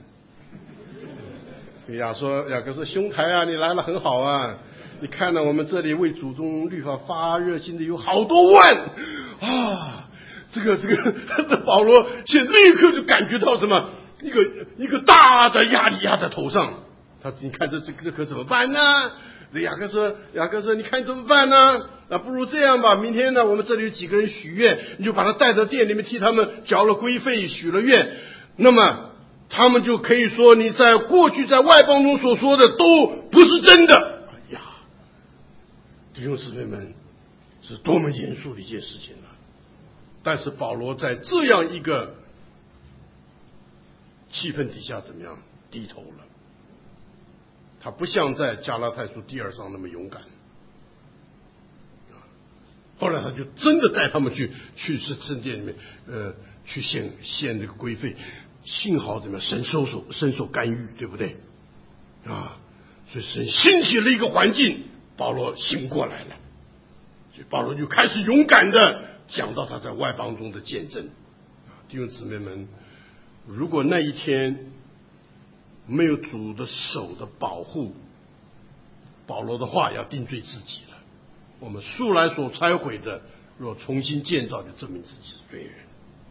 雅说雅各说兄台啊，你来了很好啊，你看到我们这里为祖宗律法发热心的有好多万啊！这个这个这保罗现在立刻就感觉到什么？一个一个大的压力压在头上。他你看这这这可怎么办呢？这雅各说雅各说你看怎么办呢？那不如这样吧，明天呢我们这里有几个人许愿，你就把他带到店里面，替他们缴了规费，许了愿，那么他们就可以说你在过去在外邦中所说的都不是真的。哎呀，弟兄姊妹们，是多么严肃的一件事情啊！但是保罗在这样一个气氛底下怎么样低头了？他不像在加拉太书第二章那么勇敢。后来他就真的带他们去去圣殿里面，呃，去献献这个规费。幸好怎么样，神收手伸手干预，对不对？啊，所以神兴起了一个环境，保罗醒过来了，所以保罗就开始勇敢的讲到他在外邦中的见证。弟兄姊妹们，如果那一天没有主的手的保护，保罗的话要定罪自己了。我们素来所拆毁的，若重新建造，就证明自己是罪人。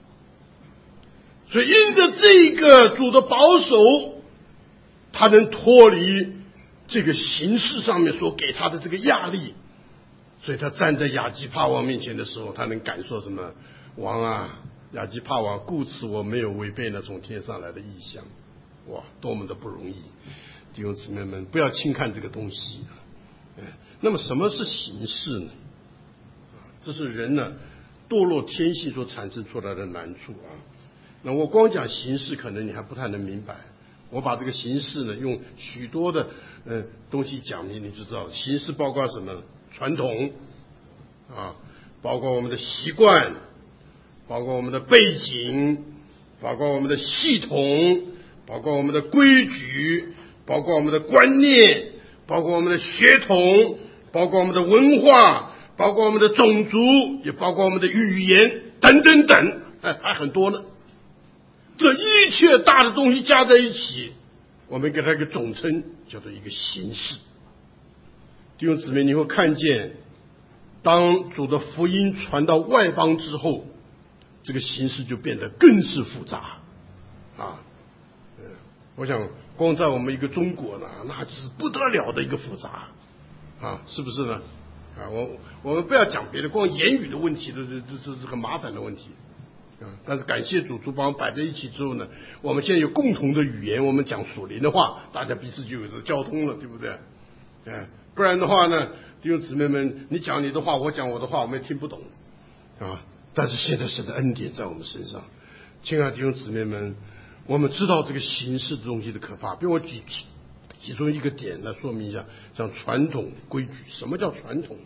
所以因着这个主的保守，他能脱离这个形式上面所给他的这个压力，所以他站在亚基帕王面前的时候，他能感受什么？王啊，亚基帕王，故此我没有违背那从天上来的意象。哇，多么的不容易！弟兄姊妹们，不要轻看这个东西。那么什么是形式呢？这是人呢堕落天性所产生出来的难处啊。那我光讲形式，可能你还不太能明白。我把这个形式呢，用许多的呃东西讲明，你就知道形式包括什么？传统啊，包括我们的习惯，包括我们的背景，包括我们的系统，包括我们的规矩，包括我们的观念，包括我们的血统，包括我们的文化，包括我们的种族，也包括我们的语言等等等，哎，还很多呢。这一切大的东西加在一起，我们给它一个总称，叫做一个形式。弟兄姊妹，你会看见，当主的福音传到外邦之后，这个形式就变得更是复杂啊。我想光在我们一个中国呢，那就是不得了的一个复杂啊，是不是呢？啊，我我们不要讲别的，光言语的问题，这这这是很麻烦的问题啊。但是感谢主，主把我们摆在一起之后呢，我们现在有共同的语言，我们讲属灵的话，大家彼此就有这交通了，对不对？哎，不然的话呢，弟兄姊妹们，你讲你的话，我讲我的话，我们也听不懂啊。但是现在神的恩典在我们身上，亲爱的弟兄姊妹们，我们知道这个形式的东西的可怕。比如我举其中一个点来说明一下，像传统规矩。什么叫传统？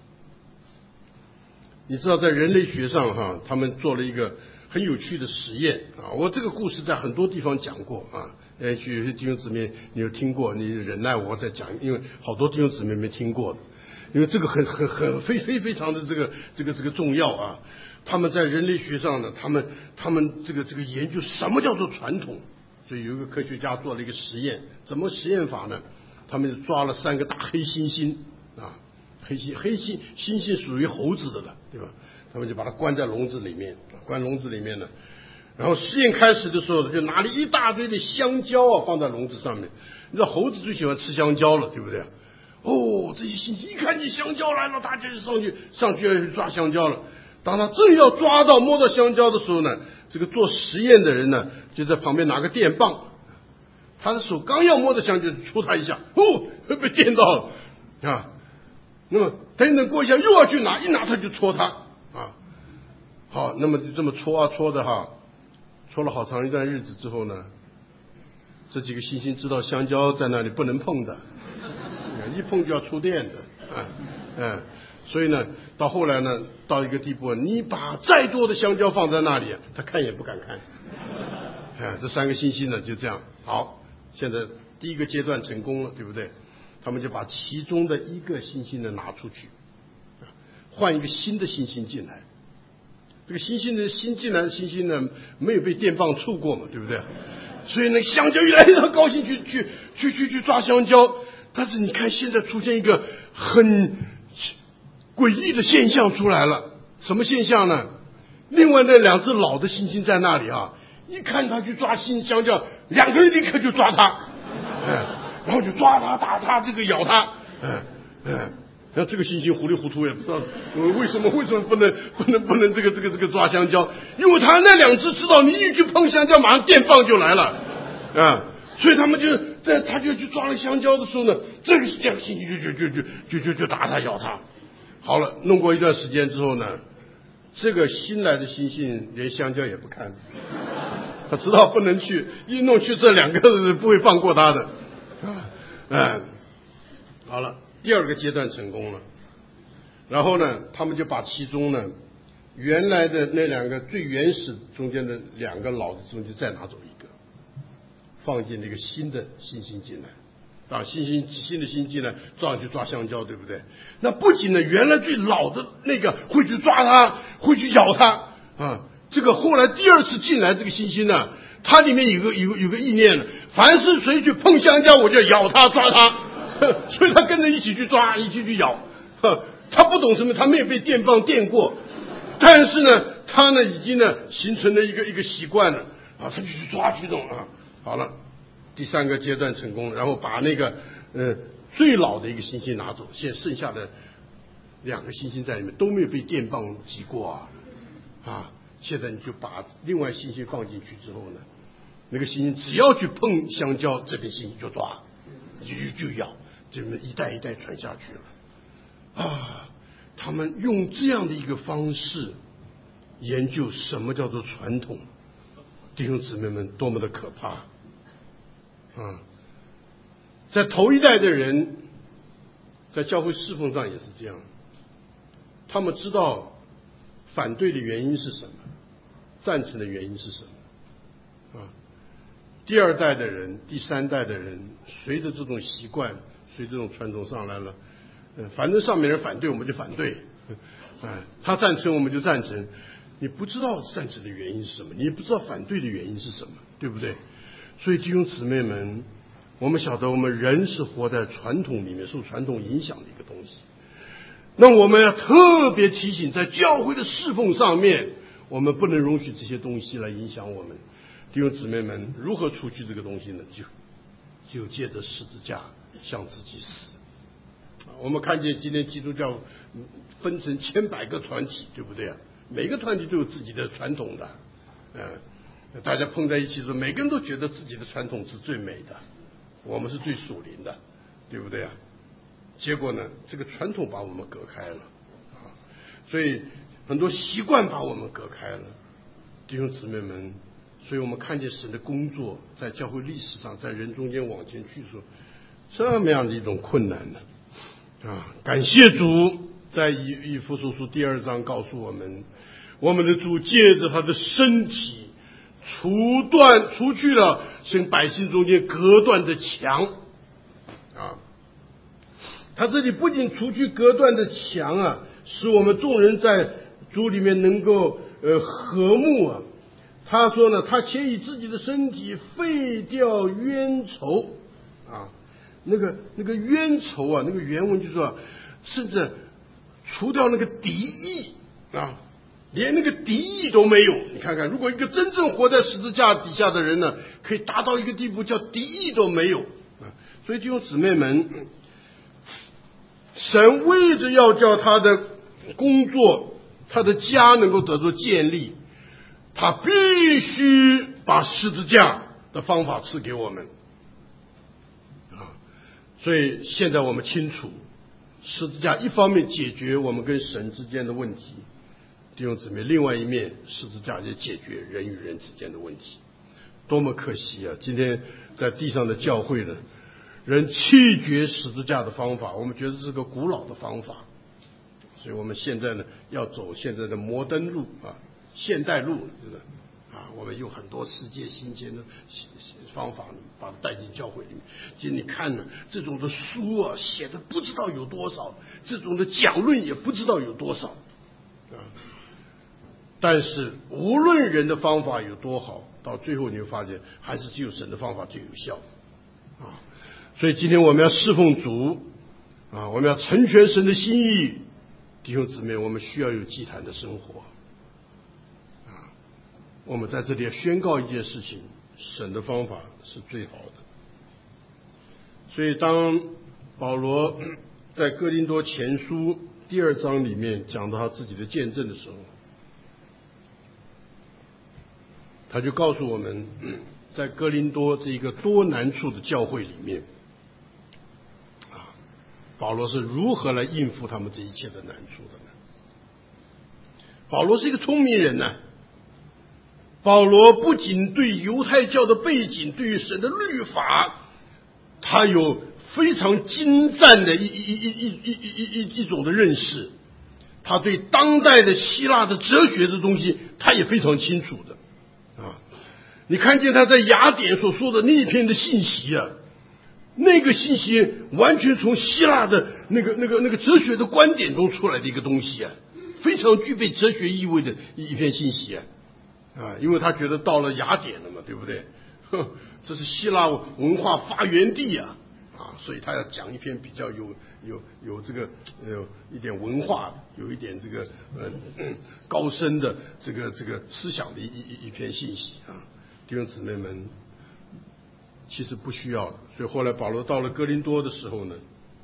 你知道在人类学上哈，他们做了一个很有趣的实验啊。我这个故事在很多地方讲过啊，也许有些弟兄姊妹你有听过，你忍耐我再讲，因为好多弟兄姊妹没听过的，因为这个很很很非非非常的这个这个这个重要啊。他们在人类学上呢，他们他们这个这个研究什么叫做传统。所以有一个科学家做了一个实验，怎么实验法呢？他们抓了三个大黑猩猩啊，黑猩黑猩猩猩属于猴子的了，对吧？他们就把它关在笼子里面，关笼子里面呢， 然后试验开始的时候，就拿了一大堆的香蕉啊放在笼子上面。你知道猴子最喜欢吃香蕉了，对不对？哦，这些猩猩一看见香蕉来了，他就上去上去要去抓香蕉了。当他正要抓到摸到香蕉的时候呢，这个做实验的人呢就在旁边拿个电棒，他的手刚要摸到香蕉，戳他一下，哦，被电到了啊。那么等等过一下又要去拿，一拿他就戳他啊。好，那么就这么戳啊戳的哈，戳了好长一段日子之后呢，这几个猩猩知道香蕉在那里不能碰的，一碰就要触电的，嗯嗯，所以呢，到后来呢，到一个地步，你把再多的香蕉放在那里，他看也不敢看。哎，这三个猩猩呢就这样，好，现在第一个阶段成功了，对不对？他们就把其中的一个猩猩呢拿出去，换一个新的猩猩进来。这个猩猩的新进来的猩猩呢，没有被电棒触过嘛，对不对？所以那香蕉一来，他高兴去去去去去抓香蕉。但是你看，现在出现一个很诡异的现象出来了。什么现象呢？另外那两只老的猩猩在那里啊，一看他去抓新香蕉，两个人立刻就抓他，嗯，然后就抓他打他，这个咬他，嗯嗯。然后这个猩猩糊里糊涂也不知道为什么为什么不能不能不能这个这个这个抓香蕉，因为他那两只知道你一去碰香蕉，马上电棒就来了啊，所以他们就在他就去抓了香蕉的时候呢，这个两个猩猩就就就就就就就打他咬他。好了，弄过一段时间之后呢，这个新来的猩猩连香蕉也不看，他知道不能去，一弄去这两个人不会放过他的啊，嗯，好了。第二个阶段成功了，然后呢，他们就把其中呢原来的那两个最原始中间的两个老的中间再拿走一个，放进那个新的猩猩进来，啊，新新新的猩猩进来，照样去抓香蕉，对不对？那不仅呢，原来最老的那个会去抓它，会去咬它啊，这个后来第二次进来这个猩猩呢，它里面有个有个有个意念了，凡是谁去碰香蕉，我就咬它抓它。所以他跟着一起去抓，一起去咬。他不懂什么，他没有被电棒电过，但是呢，他呢已经呢形成了一个一个习惯了啊，他就去抓去弄啊。好了，第三个阶段成功了，然后把那个呃最老的一个猩猩拿走，现在剩下的两个猩猩在里面都没有被电棒击过啊啊！现在你就把另外猩猩放进去之后呢，那个猩猩只要去碰香蕉，这边猩猩就抓，就就咬。这么一代一代传下去了啊！他们用这样的一个方式研究什么叫做传统，弟兄姊妹们，多么的可怕啊！在头一代的人，在教会侍奉上也是这样，他们知道反对的原因是什么，赞成的原因是什么啊？第二代的人、第三代的人，随着这种习惯。所以这种传统上来了，嗯，反正上面人反对我们就反对，哎，他赞成我们就赞成，你不知道赞成的原因是什么，你也不知道反对的原因是什么，对不对？所以弟兄姊妹们，我们晓得我们人是活在传统里面，受传统影响的一个东西。那我们要特别提醒，在教会的侍奉上面，我们不能容许这些东西来影响我们。弟兄姊妹们，如何除去这个东西呢？就就借着十字架向自己死。我们看见今天基督教分成千百个团体，对不对啊？每个团体都有自己的传统的，呃，大家碰在一起的时候，每个人都觉得自己的传统是最美的，我们是最属灵的，对不对啊？结果呢，这个传统把我们隔开了啊，所以很多习惯把我们隔开了，弟兄姊妹们。所以我们看见神的工作在教会历史上，在人中间往前去说，这么样的一种困难呢？啊，感谢主，在以以弗所书第二章告诉我们，我们的主借着他的身体除断除去了神百姓中间隔断的墙啊。他这里不仅除去隔断的墙啊，使我们众人在主里面能够呃和睦啊。他说呢，他且以自己的身体废掉冤仇啊，那个那个冤仇啊，那个原文就说，甚至除掉那个敌意啊， 连那个敌意都没有。你看看，如果一个真正活在十字架底下的人呢，可以达到一个地步，叫敌意都没有啊。所以弟兄姊妹们，神为着要叫他的工作、他的家能够得到建立，他必须把十字架的方法赐给我们啊。所以现在我们清楚，十字架一方面解决我们跟神之间的问题，弟兄姊妹，另外一面十字架也解决人与人之间的问题。多么可惜啊！今天在地上的教会呢，人弃绝十字架的方法，我们觉得是个古老的方法，所以我们现在呢要走现在的摩登路啊，现代路，是不是啊？我们用很多世界新鲜的方法把它带进教会里面。其实你看呢，这种的书啊写的不知道有多少，这种的讲论也不知道有多少啊。但是无论人的方法有多好，到最后你会发现，还是只有神的方法最有效啊。所以今天我们要侍奉主啊，我们要成全神的心意。弟兄姊妹，我们需要有祭坛的生活啊。我们在这里要宣告一件事情，神的方法是最好的。所以当保罗在哥林多前书第二章里面讲到他自己的见证的时候，他就告诉我们，在哥林多这一个多难处的教会里面啊，保罗是如何来应付他们这一切的难处的呢？保罗是一个聪明人呢、啊。保罗不仅对犹太教的背景，对于神的律法，他有非常精湛的一一一一一一一一种的认识，他对当代的希腊的哲学的东西，他也非常清楚的。啊，你看见他在雅典所说的那一篇的信息啊，那个信息完全从希腊的那个那个那个哲学的观点中出来的一个东西啊，非常具备哲学意味的一篇信息啊，啊，因为他觉得到了雅典了嘛，对不对？哼，这是希腊文化发源地啊，啊，所以他要讲一篇比较有有有这个有一点文化，有一点这个呃高深的这个这个思想的一一一篇信息啊，弟兄姊妹们，其实不需要的。所以后来保罗到了哥林多的时候呢，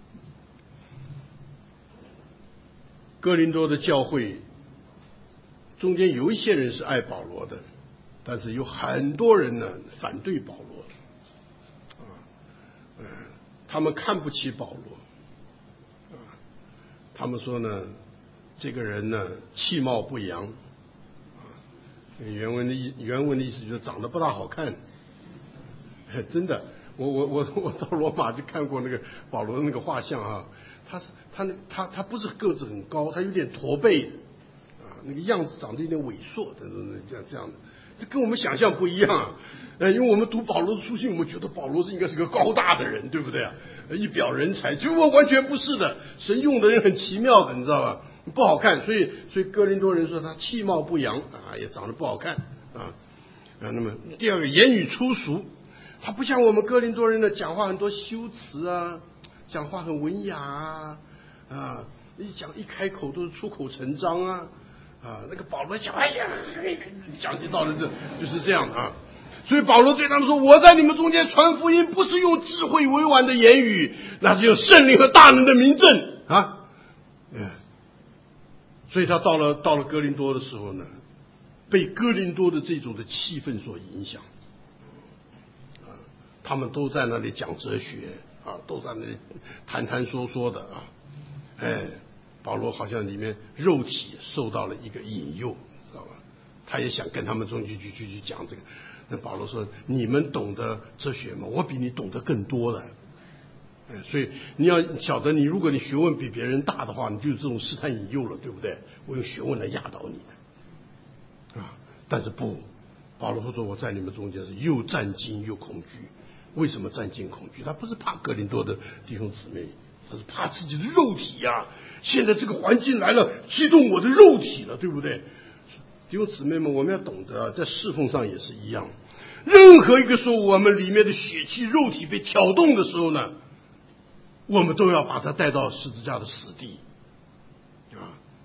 哥林多的教会中间有一些人是爱保罗的，但是有很多人呢反对保罗啊，嗯，他们看不起保罗啊，他们说呢，这个人呢其貌不扬啊，原文的意原文的意思就是长得不大好看，真的，我我我我到罗马就看过那个保罗的那个画像啊，他是他那他他不是个子很高，他有点驼背啊，那个样子长得有点猥琐的，这样这样的。这跟我们想象不一样啊，呃，因为我们读保罗的书信，我们觉得保罗是应该是个高大的人，对不对啊？一表人才，结果完全不是的，神用的人很奇妙的，你知道吧？不好看，所以所以哥林多人说他其貌不扬啊，也长得不好看啊啊。那么第二个，言语粗俗，他不像我们哥林多人呢，讲话很多修辞啊，讲话很文雅啊，啊，一讲一开口都是出口成章啊。啊，那个保罗讲，哎呀，讲起道理这就是这样啊。所以保罗对他们说：“我在你们中间传福音，不是用智慧委婉的言语，那是用圣灵和大能的明证啊。”嗯，所以他到了到了哥林多的时候呢，被哥林多的这种的气氛所影响啊，他们都在那里讲哲学啊，都在那里谈谈说说的啊，哎。保罗好像里面肉体受到了一个引诱，知道吧？他也想跟他们中去去去去讲这个。那保罗说：“你们懂得哲学吗？我比你懂得更多了。”所以你要晓得，你如果你学问比别人大的话，你就有这种试探引诱了，对不对？我用学问来压倒你的啊！但是不，保罗说：“我在你们中间是又战惊又恐惧。”为什么战惊恐惧？他不是怕哥林多的弟兄姊妹。他是怕自己的肉体呀、啊！现在这个环境来了，激动我的肉体了，对不对？弟兄姊妹们，我们要懂得，在侍奉上也是一样。任何一个时候，我们里面的血气、肉体被挑动的时候呢，我们都要把它带到十字架的死地啊！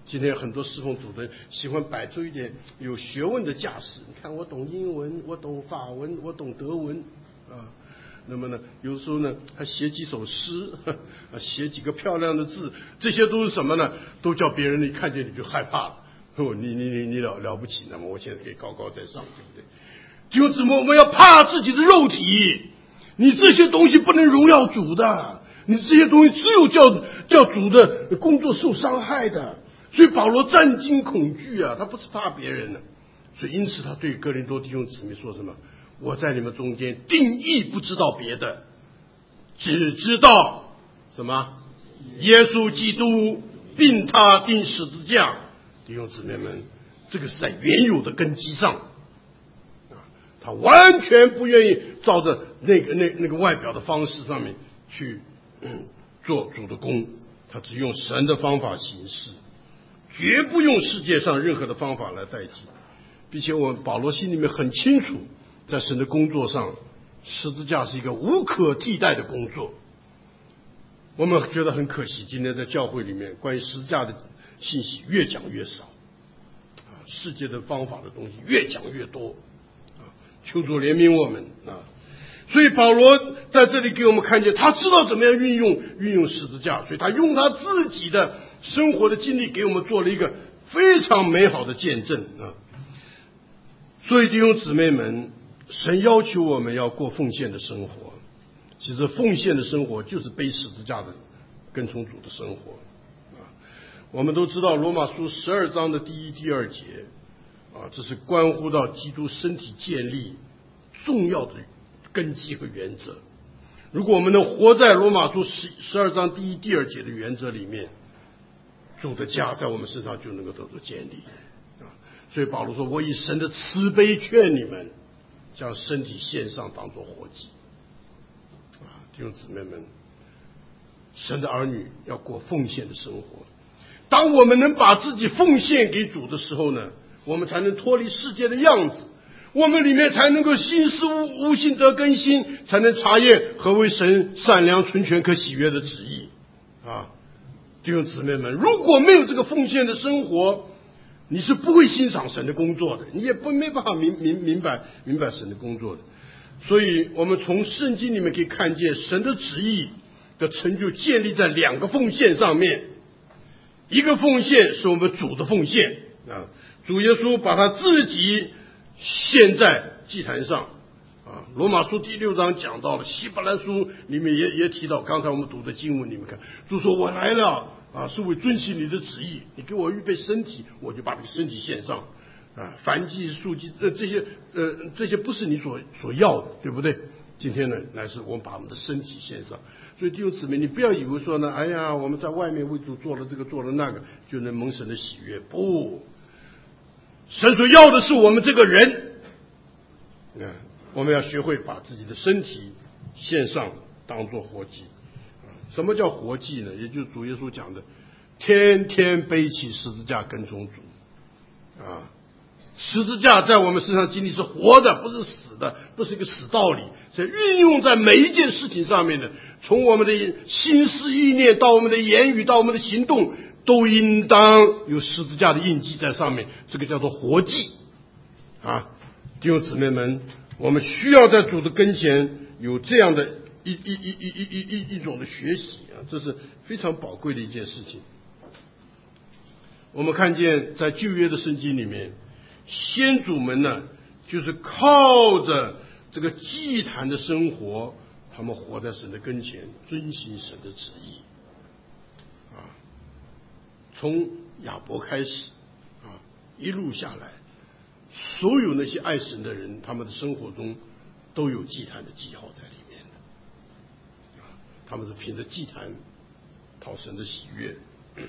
今天很多侍奉主的人喜欢摆出一点有学问的架势，你看我懂英文，我懂法文，我懂德文啊。那么呢，有时候呢还写几首诗，啊，写几个漂亮的字，这些都是什么呢？都叫别人一看见你就害怕了。哦，你你你你了了不起，那么我现在可以高高在上，对不对？弟兄姊妹，我们要怕自己的肉体，你这些东西不能荣耀主的，你这些东西只有叫叫主的工作受伤害的。所以保罗战惊恐惧啊，他不是怕别人的，所以因此他对哥林多弟兄姊妹说什么？我在你们中间定义不知道别的，只知道什么？耶稣基督并他钉十字架。弟兄姊妹们，这个是在原有的根基上啊，他完全不愿意照着那个那那个外表的方式上面去嗯做主的工，他只用神的方法行事，绝不用世界上任何的方法来代替。并且我保罗心里面很清楚，在神的工作上，十字架是一个无可替代的工作。我们觉得很可惜，今天在教会里面关于十字架的信息越讲越少啊，世界的方法的东西越讲越多啊，求主怜悯我们啊。所以保罗在这里给我们看见，他知道怎么样运用运用十字架，所以他用他自己的生活的经历给我们做了一个非常美好的见证啊。所以弟兄姊妹们，神要求我们要过奉献的生活，其实奉献的生活就是背十字架的跟从主的生活啊。我们都知道罗马书十二章的第一第二节啊，这是关乎到基督身体建立重要的根基和原则。如果我们能活在罗马书十十二章第一第二节的原则里面，主的家在我们身上就能够得到建立啊。所以保罗说，我以神的慈悲劝你们，将身体献上当作活祭啊。弟兄姊妹们，神的儿女要过奉献的生活。当我们能把自己奉献给主的时候呢，我们才能脱离世界的样子，我们里面才能够心思悟性得更新，才能查验何为神善良纯全可喜悦的旨意啊。弟兄姊妹们，如果没有这个奉献的生活，你是不会欣赏神的工作的，你也不没办法明明明白明白神的工作的。所以我们从圣经里面可以看见，神的旨意的成就建立在两个奉献上面。一个奉献是我们主的奉献啊，主耶稣把他自己献在祭坛上啊。罗马书第六章讲到了，希伯来书里面也也提到，刚才我们读的经文里面看，主说我来了啊，是为遵行你的旨意，你给我预备身体，我就把你身体献上啊。燔祭、素祭，呃，这些呃这些不是你所所要的，对不对？今天呢，乃是我们把我们的身体献上。所以弟兄姊妹，你不要以为说呢，哎呀，我们在外面为主做了这个做了那个，就能蒙神的喜悦。不，神所要的是我们这个人，嗯，我们要学会把自己的身体献上，当作活祭。什么叫活祭呢？也就是主耶稣讲的，天天背起十字架跟从主啊。十字架在我们身上经历是活的，不是死的，不是一个死道理，是运用在每一件事情上面的，从我们的心思意念到我们的言语到我们的行动，都应当有十字架的印记在上面，这个叫做活祭啊。弟兄姊妹们，我们需要在主的跟前有这样的一一一一一一一一种的学习啊，这是非常宝贵的一件事情。我们看见在旧约的圣经里面，先祖们呢，就是靠着这个祭坛的生活，他们活在神的跟前，遵行神的旨意啊。从亚伯开始啊，一路下来，所有那些爱神的人，他们的生活中都有祭坛的记号在里面的啊。他们是凭着祭坛讨神的喜悦。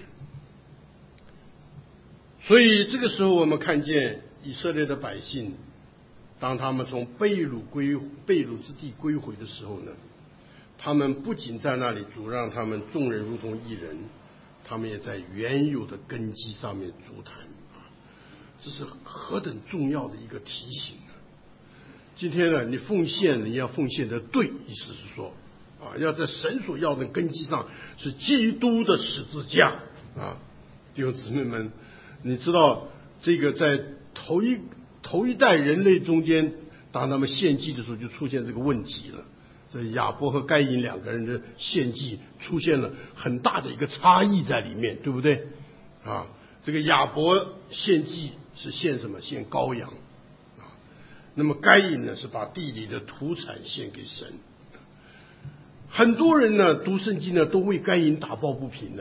所以这个时候我们看见以色列的百姓，当他们从被掳归被掳之地归回的时候呢，他们不仅在那里主让他们众人如同一人，他们也在原有的根基上面筑坛啊，这是何等重要的一个提醒啊！今天呢，你奉献你要奉献的对，意思是说啊，要在神所要的根基上是基督的十字架啊。弟弟兄姊妹们，你知道这个在头一头一代人类中间，当他们献祭的时候，就出现这个问题了。这亚伯和该隐两个人的献祭出现了很大的一个差异在里面，对不对？啊，这个亚伯献祭是献什么？献羔羊啊。那么该隐呢，是把地里的土产献给神。很多人呢读圣经呢，都为该隐打抱不平的。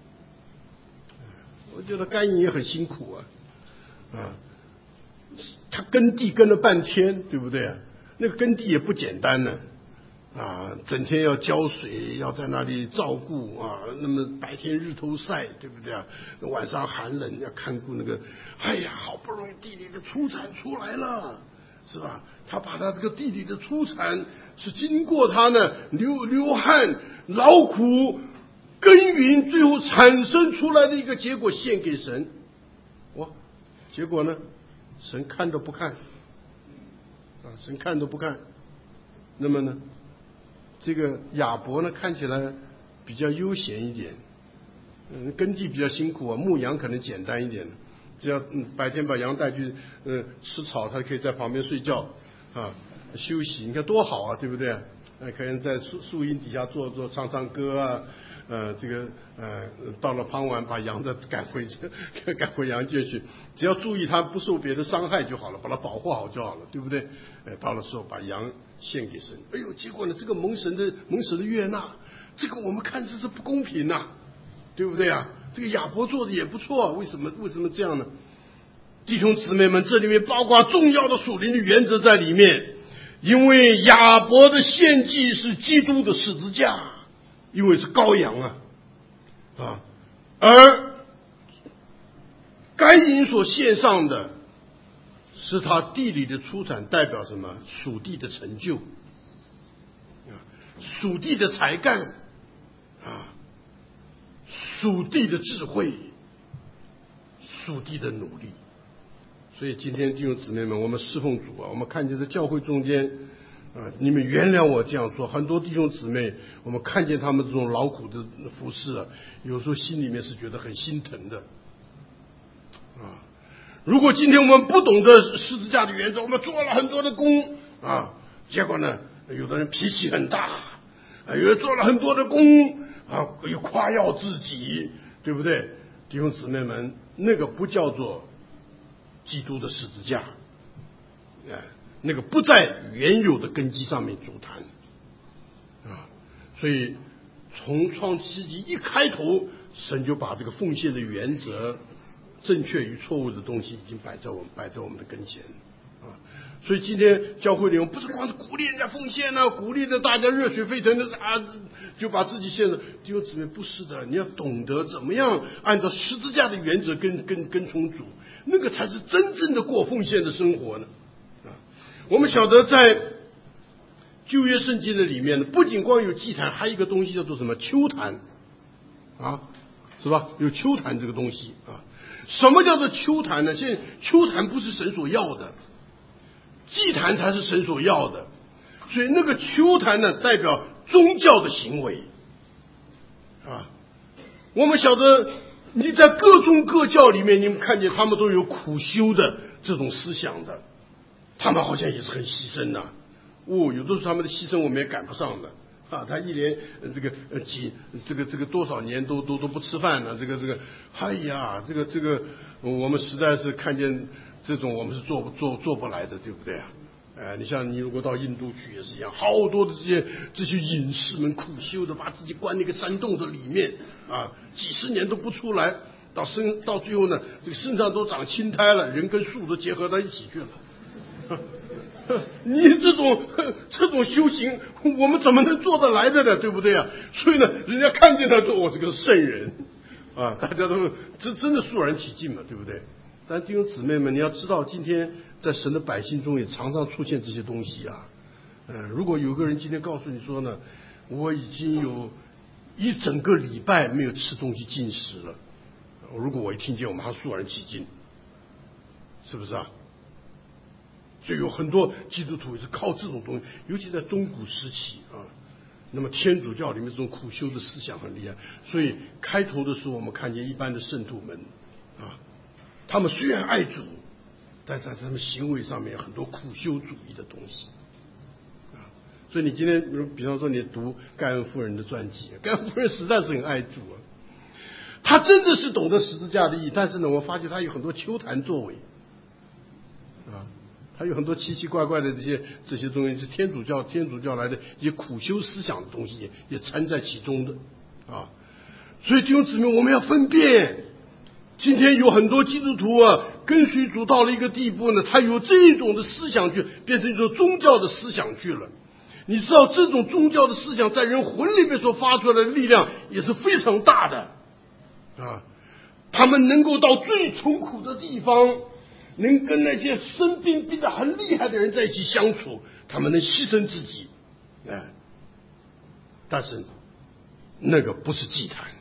我觉得该隐也很辛苦啊，啊，他耕地耕了半天，对不对啊？那个耕地也不简单呢。啊，整天要浇水，要在那里照顾啊，那么白天日头晒，对不对啊？晚上寒冷，要看顾那个，哎呀，好不容易地里的出产出来了，是吧？他把他这个地里的出产是经过他呢流流汗、劳苦、耕耘，最后产生出来的一个结果献给神。哇，结果呢，神看都不看，啊，神看都不看。那么呢？这个亚伯呢，看起来比较悠闲一点，嗯，耕地比较辛苦啊，牧羊可能简单一点，只要嗯白天把羊带去嗯吃草，他可以在旁边睡觉啊休息，你看多好啊，对不对？呃，可能在树树荫底下坐坐唱唱歌啊，呃，这个呃到了傍晚把羊再赶回赶回羊圈去，只要注意它不受别的伤害就好了，把它保护好就好了，对不对？呃，到了时候把羊献给神。哎呦，结果呢，这个蒙神的蒙神的悦纳，这个我们看这是不公平呐、啊，对不对啊？这个亚伯做的也不错，为什么为什么这样呢？弟兄姊妹们，这里面包括重要的属灵的原则在里面，因为亚伯的献祭是基督的十字架，因为是羔羊啊啊，而该隐所献上的是他地里的出产，代表什么？属地的成就啊，属地的才干啊，属地的智慧，属地的努力。所以今天弟兄姊妹们，我们侍奉主啊，我们看见在教会中间啊，你们原谅我这样说，很多弟兄姊妹，我们看见他们这种劳苦的服事啊，有时候心里面是觉得很心疼的啊。如果今天我们不懂得十字架的原则，我们做了很多的工啊，结果呢，有的人脾气很大，啊，有人做了很多的工啊，又夸耀自己，对不对？弟兄姊妹们，那个不叫做基督的十字架，哎，那个不在原有的根基上面主坛啊。所以从创世纪一开头，神就把这个奉献的原则，正确与错误的东西已经摆在我们摆在我们的跟前啊。所以今天教会里面不是光是鼓励人家奉献啊，鼓励着大家热血沸腾的啊，就把自己献了。弟兄姊妹，不是的，你要懂得怎么样按照十字架的原则跟跟跟从主，那个才是真正的过奉献的生活呢啊。我们晓得在旧约圣经的里面呢，不仅光有祭坛，还有一个东西叫做什么丘坛啊，是吧？有丘坛这个东西啊。什么叫做丘坛呢？现在丘坛不是神所要的，祭坛才是神所要的。所以那个丘坛呢，代表宗教的行为啊。我们晓得你在各宗各教里面，你们看见他们都有苦修的这种思想的，他们好像也是很牺牲的、啊、哦，有的时候他们的牺牲我们也赶不上的啊，他一连这个呃几这个这个多少年都都都不吃饭呢，这个这个，哎呀，这个这个我们实在是看见这种我们是做不做做不来的，对不对啊？呃，你像你如果到印度去也是一样，好多的这些这些隐士们苦修的，把自己关那个山洞的里面啊，几十年都不出来，到身到最后呢，这个身上都长青苔了，人跟树都结合到一起去了。你这种这种修行，我们怎么能做得来的呢？对不对啊？所以呢，人家看见他说我这个圣人啊，大家都这真的肃然起敬嘛，对不对？但弟兄姊妹们，你要知道，今天在神的百姓中也常常出现这些东西啊。嗯、呃，如果有个人今天告诉你说呢，我已经有一整个礼拜没有吃东西进食了，如果我一听见，我马上肃然起敬，是不是啊？所以有很多基督徒也是靠这种东西，尤其在中古时期啊， 那么天主教里面这种苦修的思想很厉害，所以开头的时候我们看见一般的圣徒们啊，他们虽然爱主，但在他们行为上面有很多苦修主义的东西啊。所以你今天比如比方说你读盖恩夫人的传记，盖恩夫人实在是很爱主啊，他真的是懂得十字架的意义，但是呢，我发现他有很多秋谈作为啊。还有很多奇奇怪怪的这些这些东西，是天主教天主教来的一些苦修思想的东西也也掺在其中的啊。所以弟兄姊妹，我们要分辨，今天有很多基督徒啊，跟随主到了一个地步呢，他有这种的思想去变成一种宗教的思想去了。你知道这种宗教的思想在人魂里面所发出来的力量也是非常大的啊。他们能够到最穷苦的地方，能跟那些生病病得很厉害的人在一起相处，他们能牺牲自己，哎，但是那个不是祭坛，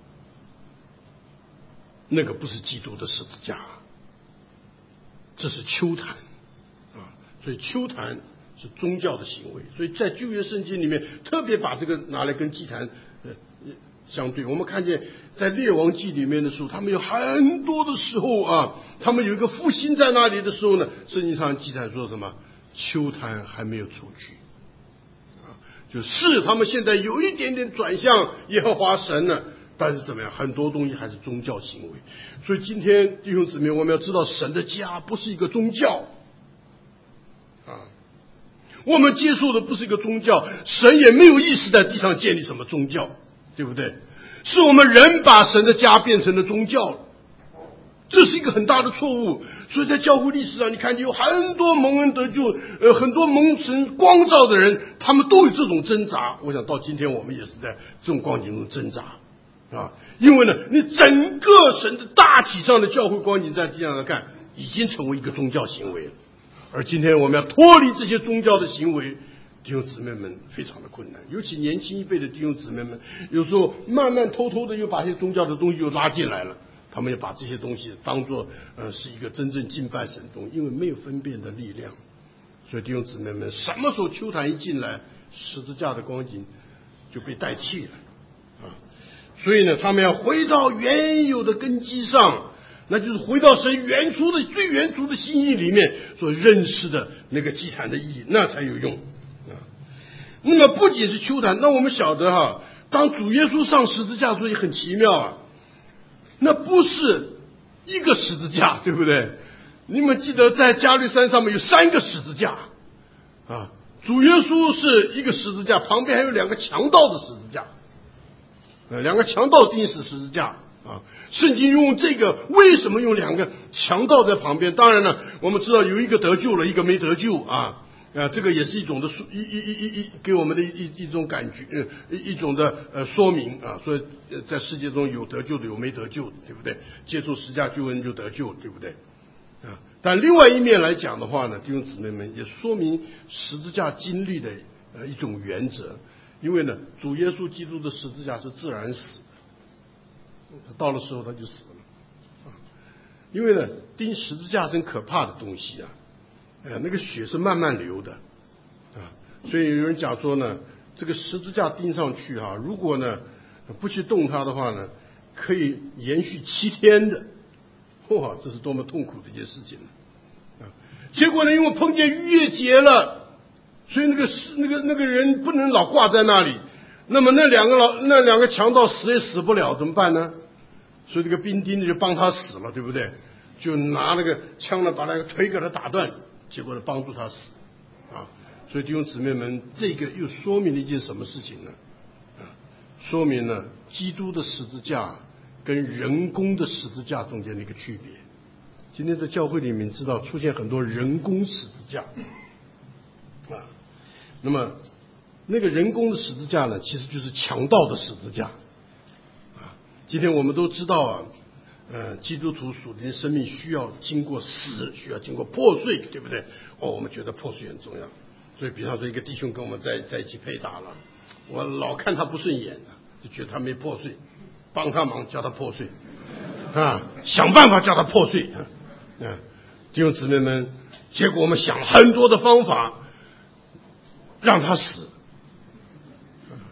那个不是基督的十字架，这是秋坛啊。所以秋坛是宗教的行为，所以在旧约圣经里面特别把这个拿来跟祭坛呃相对。我们看见在列王记里面的时候，他们有很多的时候啊，他们有一个复兴在那里的时候呢，圣经上记载说什么？秋坛还没有除去啊，就是他们现在有一点点转向耶和华神呢，但是怎么样，很多东西还是宗教行为。所以今天弟兄姊妹，我们要知道神的家不是一个宗教啊，我们接受的不是一个宗教，神也没有意识在地上建立什么宗教，对不对？是我们人把神的家变成了宗教，这是一个很大的错误。所以在教会历史上，你看见有很多蒙恩得救，呃，很多蒙神光照的人，他们都有这种挣扎。我想到今天我们也是在这种光景中挣扎啊，因为呢，你整个神的大体上的教会光景在地上来看，已经成为一个宗教行为了。而今天我们要脱离这些宗教的行为，弟兄姊妹们非常的困难，尤其年轻一辈的弟兄姊妹们，有时候慢慢偷偷的又把一些宗教的东西又拉进来了，他们也把这些东西当作呃是一个真正敬拜神的东西，因为没有分辨的力量。所以弟兄姊妹们，什么时候秋坛一进来，十字架的光景就被代替了啊！所以呢，他们要回到原有的根基上，那就是回到神原初的最原初的心意里面所认识的那个祭坛的意义，那才有用。那么不仅是秋坛，那我们晓得哈，当主耶稣上十字架，所以很奇妙啊，那不是一个十字架，对不对？你们记得在加略山上面有三个十字架啊，主耶稣是一个十字架，旁边还有两个强盗的十字架，呃，两个强盗钉死十字架啊。圣经用这个，为什么用两个强盗在旁边？当然了，我们知道有一个得救了，一个没得救啊。啊，这个也是一种的说一一一一一给我们的一一种感觉，呃，一一种的呃说明啊，说在世界中有得救的，有没得救的，对不对？接受十字架救恩就得救，对不对？啊，但另外一面来讲的话呢，弟兄姊妹们，也说明十字架经历的呃一种原则，因为呢，主耶稣基督的十字架是自然死，他到了时候他就死了啊，因为呢，钉十字架是很可怕的东西啊。呃，那个血是慢慢流的啊，所以有人讲说呢，这个十字架钉上去哈、啊，如果呢不去动它的话呢，可以延续七天的，哇，这是多么痛苦的一件事情啊！结果呢，因为碰见逾越节了，所以那个那个那个人不能老挂在那里，那么那两个老那两个强盗死也死不了，怎么办呢？所以这个兵丁呢就帮他死了，对不对？就拿那个枪呢把那个腿给他打断。结果呢，帮助他死啊！所以弟兄姊妹们，这个又说明了一件什么事情呢？啊，说明了基督的十字架跟人工的十字架中间的一个区别。今天在教会里面，知道出现很多人工十字架啊，那么那个人工的十字架呢，其实就是强盗的十字架啊。今天我们都知道啊。呃，基督徒属灵生命需要经过死，需要经过破碎，对不对？哦，我们觉得破碎很重要，所以比方说一个弟兄跟我们在在一起配搭了，我老看他不顺眼的，就觉得他没破碎，帮他忙叫他破碎啊，想办法叫他破碎啊。啊，弟兄姊妹们，结果我们想了很多的方法让他死，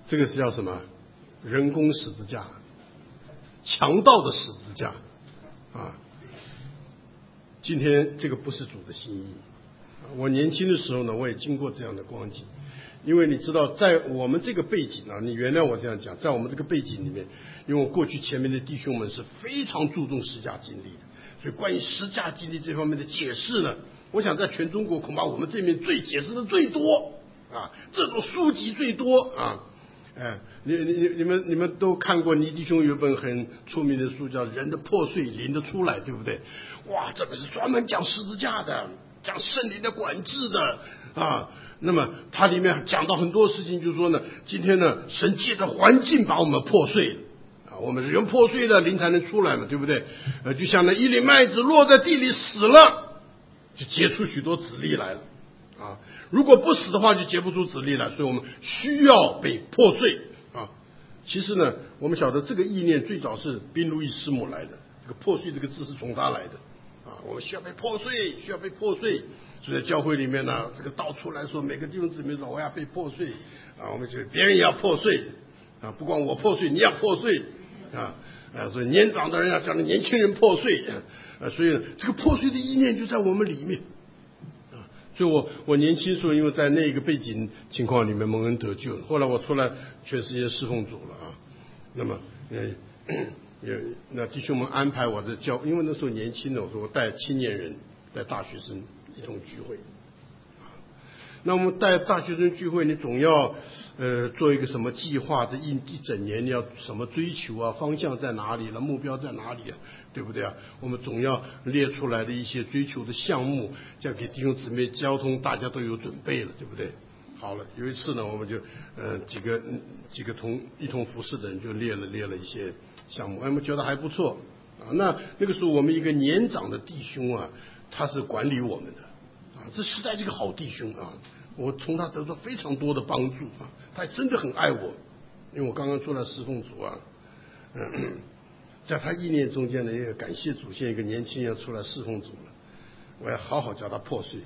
这个是叫什么？人工十字架，强盗的十字架啊！今天这个不是主的心意。我年轻的时候呢，我也经过这样的光景，因为你知道，在我们这个背景啊，你原谅我这样讲，在我们这个背景里面，因为我过去前面的弟兄们是非常注重十架经历的，所以关于十架经历这方面的解释呢，我想在全中国恐怕我们这边最解释的最多啊，这种书籍最多啊。哎，你你你们你们都看过倪弟兄有本很出名的书叫《人的破碎灵的出来》，对不对？哇，这个是专门讲十字架的，讲圣灵的管制的啊。那么它里面讲到很多事情，就是说呢，今天呢，神借着环境把我们破碎了啊，我们人破碎了，灵才能出来嘛，对不对？呃，就像那一粒麦子落在地里死了，就结出许多子粒来了。啊，如果不死的话，就结不出子粒来，所以我们需要被破碎啊。其实呢，我们晓得这个意念最早是宾路易师母来的，这个破碎这个字是从他来的啊。我们需要被破碎，需要被破碎。所以在教会里面呢，这个道出来说，每个弟兄姊妹说我要被破碎啊，我们就别人也要破碎啊，不光我破碎，你要破碎啊啊，所以年长的人要叫那年轻人破碎啊，所以呢，这个破碎的意念就在我们里面。所以我我年轻时候因为在那个背景情况里面蒙恩得救，后来我出来全世界侍奉主了啊。那么呃也那弟兄们安排我在教，因为那时候年轻的，我说我带青年人带大学生一同聚会。那我们带大学生聚会，你总要呃做一个什么计划？这一一整年你要什么追求啊？方向在哪里了？目标在哪里啊？对不对啊？我们总要列出来的一些追求的项目，这样给弟兄姊妹交通，大家都有准备了，对不对？好了，有一次呢，我们就呃几个几个同一同服侍的人就列了列了一些项目，我们觉得还不错啊。那那个时候我们一个年长的弟兄啊，他是管理我们的啊，这实在是个好弟兄啊，我从他得到非常多的帮助啊，他真的很爱我，因为我刚刚出来侍奉主啊，嗯。在他意念中间呢，也感谢主，现在一个年轻人出来侍奉主了，我要好好叫他破碎。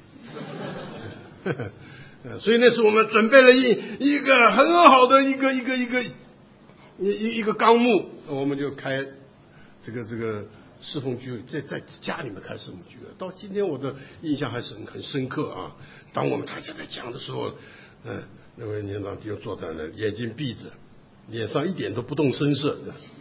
所以那时候我们准备了一一个很好的一个一个一个一一个纲目，我们就开这个这个侍奉聚会，在在家里面开侍奉聚会。到今天我的印象还是很很深刻啊。当我们大家在讲的时候，嗯、呃，那位年长弟兄坐在那，眼睛闭着，脸上一点都不动声色。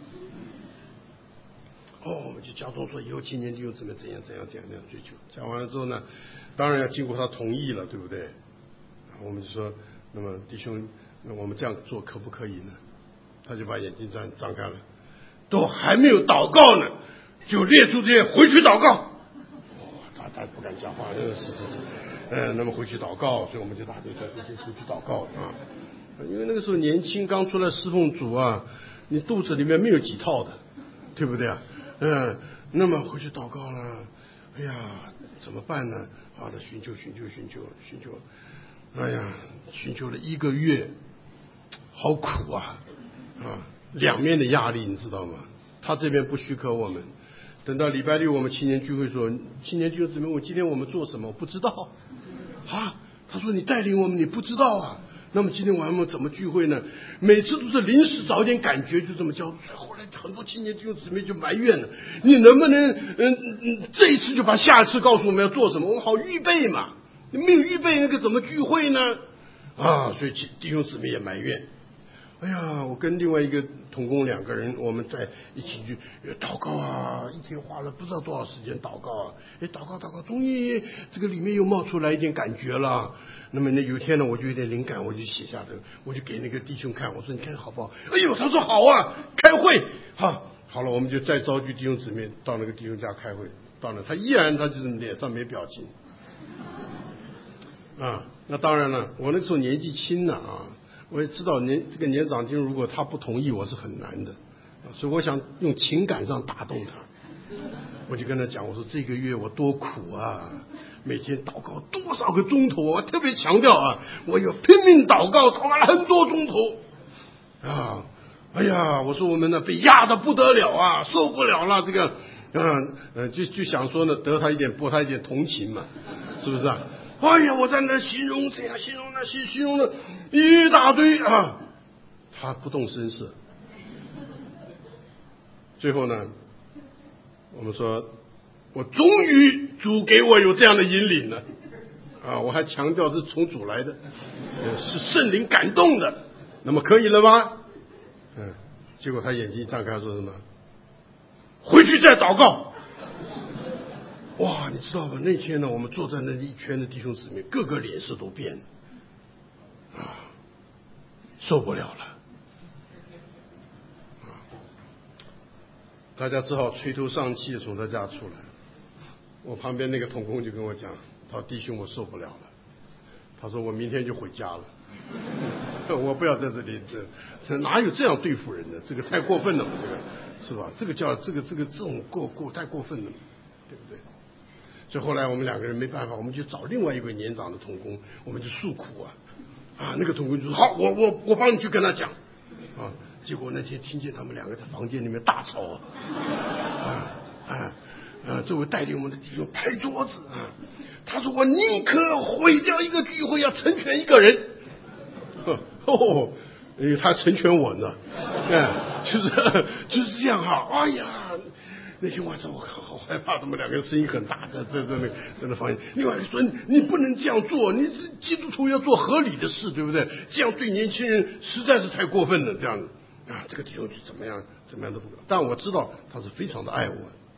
哦，我们就交通说以后青年弟兄怎么怎样怎样怎样怎样追求。讲完了之后呢，当然要经过他同意了，对不对？我们就说，那么弟兄，那我们这样做可不可以呢？他就把眼睛张张开了，都还没有祷告呢，就列出这些回去祷告。哦，他他不敢讲话，是是是，呃，那么回去祷告，所以我们就大家就回去回去祷告啊。因为那个时候年轻，刚出来侍奉主啊，你肚子里面没有几套的，对不对啊？嗯，那么回去祷告了，哎呀，怎么办呢？啊，那寻求寻求寻求寻求，哎呀，寻求了一个月，好苦啊啊，两面的压力，你知道吗？他这边不许可我们，等到礼拜六我们青年聚会说，青年聚会姊妹，我今天我们做什么？我不知道啊。他说你带领我们，你不知道啊。那么今天晚上我们怎么聚会呢？每次都是临时找一点感觉就这么教。后来很多青年弟兄姊妹就埋怨了，你能不能嗯嗯这一次就把下一次告诉我们要做什么，我们好预备嘛。你没有预备那个怎么聚会呢？啊，所以弟兄姊妹也埋怨。哎呀，我跟另外一个同工两个人，我们在一起去祷告啊，一天花了不知道多少时间祷告啊。哎，祷告祷告，终于这个里面又冒出来一点感觉了。那么呢，有一天呢，我就有点灵感，我就写下的，我就给那个弟兄看，我说你看好不好？哎呦，他说好啊，开会哈，好了，我们就再召集弟兄姊妹到那个弟兄家开会。到了，他依然他就是脸上没表情啊。那当然了，我那个时候年纪轻呢啊。我也知道年这个年长弟兄如果他不同意我是很难的，所以我想用情感上打动他。我就跟他讲，我说这个月我多苦啊，每天祷告多少个钟头，我特别强调啊，我有拼命祷告，祷告了很多钟头啊。哎呀，我说我们呢被压得不得了啊，受不了了，这个嗯呃就就想说呢得他一点博他一点同情嘛，是不是啊？哎呀，我在那形容怎样形容那些形容了一大堆啊， 他不动声色。最后呢，我们说，我终于主给我有这样的引领了啊！我还强调是从主来的，是圣灵感动的。那么可以了吗？嗯，结果他眼睛一张开说什么？回去再祷告。哇，你知道吗？那天呢，我们坐在那一圈的弟兄姊妹，个个脸色都变了啊，受不了了啊！大家只好垂头丧气的从他家出来。我旁边那个同工就跟我讲，他说：“弟兄，我受不了了。”他说：“我明天就回家了，我不要在这里，这这哪有这样对付人的？这个太过分了嘛，这个是吧？这个叫这个这个这种过过太过分了嘛，对不对？”所以后来我们两个人没办法，我们就找另外一位年长的同工，我们就诉苦啊啊！那个同工就说：“好，我我我帮你去跟他讲啊。”结果那天听见他们两个在房间里面大吵啊啊啊！啊，这位带领我们的弟兄拍桌子啊，他说：“我宁可毁掉一个聚会，要成全一个人。”哦，因为他成全我呢，哎，就是就是这样哈。哎呀，那天晚上我好害怕，他们两个声音很大，在在在那在那房间。另外一个说：“你不能这样做，你基督徒要做合理的事，对不对？这样对年轻人实在是太过分了。”这样子啊，这个弟兄就怎么样怎么样都不。但我知道他是非常的爱我。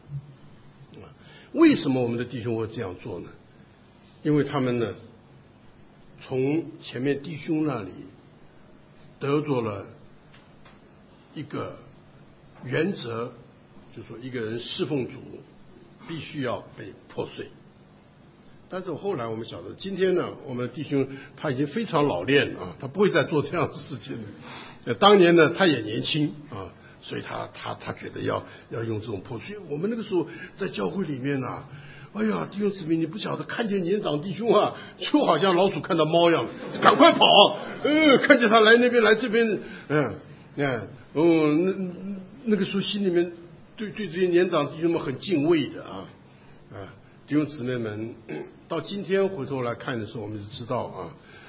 为什么我们的弟兄会这样做呢？因为他们呢，从前面弟兄那里得着了一个原则，就是说一个人侍奉主必须要被破碎。但是后来我们晓得，今天呢，我们的弟兄他已经非常老练啊，他不会再做这样的事情了。当年呢，他也年轻啊。所以他他他觉得要要用这种破碎。我们那个时候在教会里面啊，哎呀，弟兄姊妹，你不晓得，看见年长弟兄啊，就好像老鼠看到猫一样，赶快跑，嗯，看见他来那边来这边，嗯，嗯，哦，那那个时候心里面对对这些年长弟兄们很敬畏的啊啊，弟兄姊妹们，到今天回头来看的时候，我们就知道啊，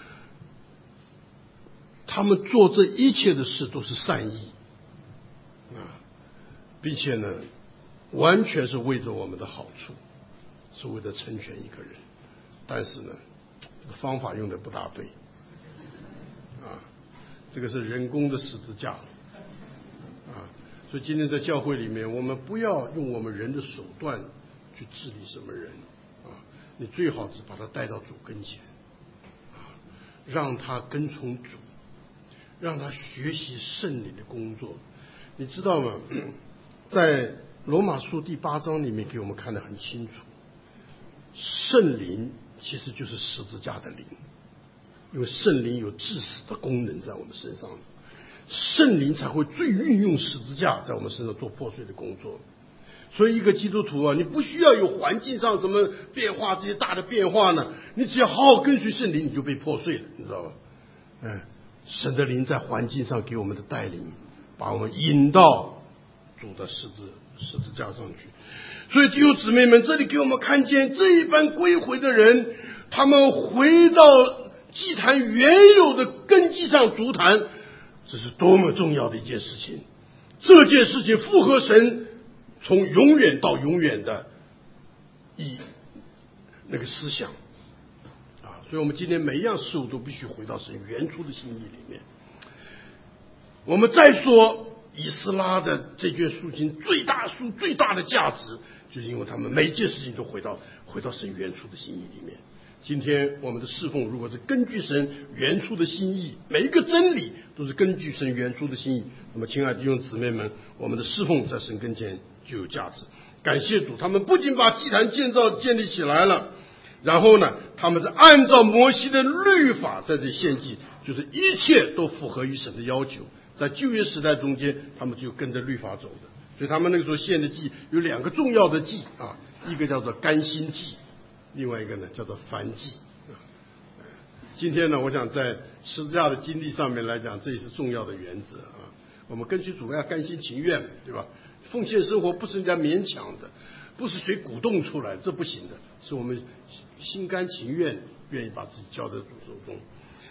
他们做这一切的事都是善意。啊，并且呢，完全是为着我们的好处，是为了成全一个人。但是呢，这个方法用的不大对，啊，这个是人工的十字架，啊，所以今天在教会里面，我们不要用我们人的手段去治理什么人，啊，你最好是把他带到主跟前，啊，让他跟从主，让他学习圣灵的工作。你知道吗？在罗马书第八章里面给我们看得很清楚，圣灵其实就是十字架的灵，因为圣灵有致死的功能在我们身上，圣灵才会最运用十字架在我们身上做破碎的工作。所以一个基督徒啊，你不需要有环境上什么变化，这些大的变化呢，你只要好好跟随圣灵，你就被破碎了，你知道吧？嗯，神的灵在环境上给我们的带领，把我们引到主的十字十字架上去。所以弟兄姊妹们，这里给我们看见这一般归回的人，他们回到祭坛原有的根基上筑坛，这是多么重要的一件事情。这件事情符合神从永远到永远的以那个思想啊，所以我们今天每一样事物都必须回到神原初的心意里面。我们再说以斯拉的这卷书经最大书最大的价值，就是因为他们每一件事情都回到回到神原初的心意里面。今天我们的侍奉如果是根据神原初的心意，每一个真理都是根据神原初的心意，那么亲爱的弟兄姊妹们，我们的侍奉在神跟前就有价值。感谢主，他们不仅把祭坛建造建立起来了，然后呢，他们是按照摩西的律法在这献祭，就是一切都符合于神的要求。在旧约时代中间，他们就跟着律法走的，所以他们那个时候献的祭有两个重要的祭啊，一个叫做甘心祭，另外一个呢叫做燔祭啊。今天呢，我想在十字架的经历上面来讲，这也是重要的原则啊。我们跟随主要甘心情愿，对吧？奉献生活不是人家勉强的，不是谁鼓动出来，这不行的，是我们心甘情愿，愿意把自己交在主手中。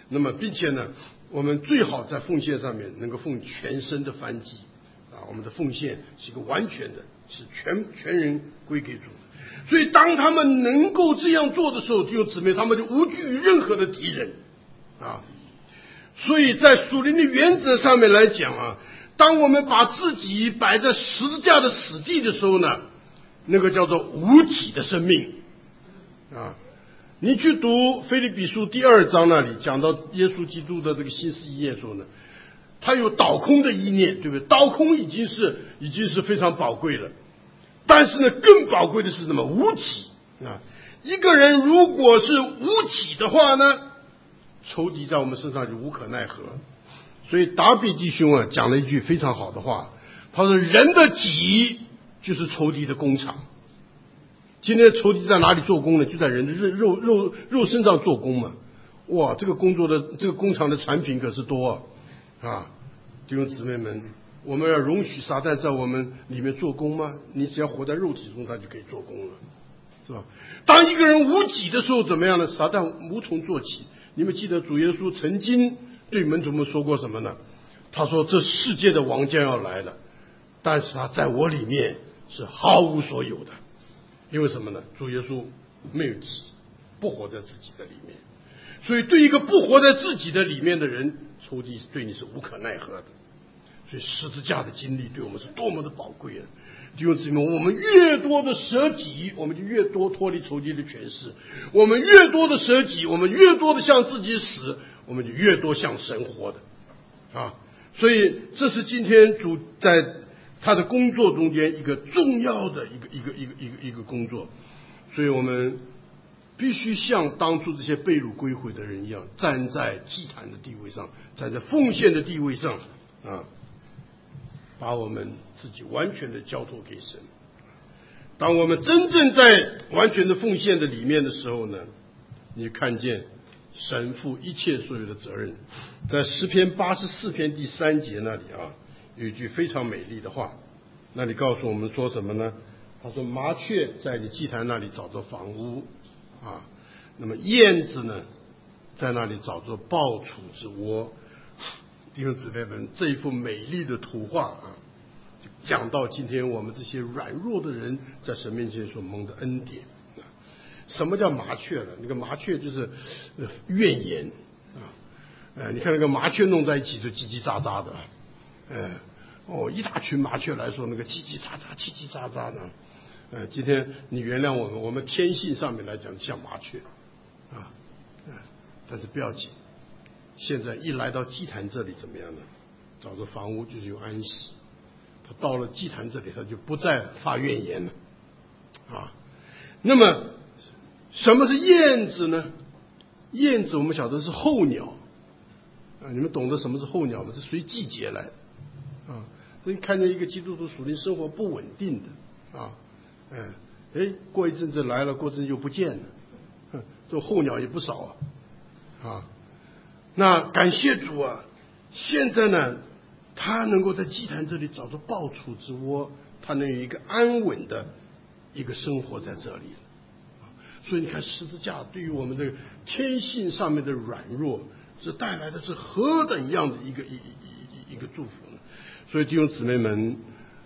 那么并且呢，我们最好在奉献上面能够奉全身的燔祭啊，我们的奉献是一个完全的，是全全人归给主。所以当他们能够这样做的时候，弟兄姊妹，他们就无惧于任何的敌人啊。所以在属灵的原则上面来讲啊，当我们把自己摆在十字架的死地的时候呢，那个叫做无己的生命啊。你去读腓立比书第二章那里讲到耶稣基督的这个心思意念说呢，他有倒空的意念，对不对？倒空已经是已经是非常宝贵了，但是呢，更宝贵的是什么？无己啊！一个人如果是无己的话呢，仇敌在我们身上就无可奈何。所以达比弟兄啊讲了一句非常好的话，他说：“人的己就是仇敌的工厂。”今天仇敌在哪里做工呢？就在人的肉肉肉身上做工嘛。哇，这个工作的这个工厂的产品可是多啊！啊，弟兄姊妹们，我们要容许撒旦在我们里面做工吗？你只要活在肉体中，他就可以做工了，是吧？当一个人无己的时候，怎么样呢？撒旦无从做起。你们记得主耶稣曾经对门徒们说过什么呢？他说：“这世界的王将要来了，但是他在我里面是毫无所有的。”因为什么呢？主耶稣没有己，不活在自己的里面，所以对一个不活在自己的里面的人，仇敌对你是无可奈何的。所以十字架的经历对我们是多么的宝贵啊！弟兄姊妹，我们越多的舍己，我们就越多脱离仇敌的权势；我们越多的舍己，我们越多的向自己死，我们就越多向神活的啊！所以这是今天主在他的工作中间一个重要的一个一个一个一个一个工作。所以我们必须像当初这些被掳归回的人一样，站在祭坛的地位上，站在奉献的地位上啊，把我们自己完全的交托给神。当我们真正在完全的奉献的里面的时候呢，你看见神负一切所有的责任。在诗篇八十四篇第三节那里啊，有一句非常美丽的话，那里告诉我们说什么呢？他说：“麻雀在你祭坛那里找着房屋啊，那么燕子呢，在那里找着抱雏之窝。”弟兄姊妹们，这一幅美丽的图画啊，就讲到今天我们这些软弱的人在神面前所蒙的恩典啊。什么叫麻雀呢？那个麻雀就是呃怨言啊，呃，你看那个麻雀弄在一起就叽叽喳喳的，呃，哦，一大群麻雀来说，那个叽叽喳喳、叽叽喳喳的。呃，今天你原谅我们，我们天性上面来讲像麻雀啊，呃，但是不要紧。现在一来到祭坛这里怎么样呢？找着房屋就是有安息。他到了祭坛这里，他就不再发怨言了啊。那么什么是燕子呢？燕子我们晓得是候鸟啊，你们懂得什么是候鸟吗？是随季节来啊。所以看见一个基督徒属灵生活不稳定的啊，哎哎，过一阵子来了，过一阵子又不见了，这候鸟也不少啊啊。那感谢主啊，现在呢，他能够在祭坛这里找到抱雏之窝，他能有一个安稳的一个生活在这里。所以你看十字架对于我们这个天性上面的软弱，是带来的是何等样的一个一一一个祝福呢？所以弟兄姊妹们，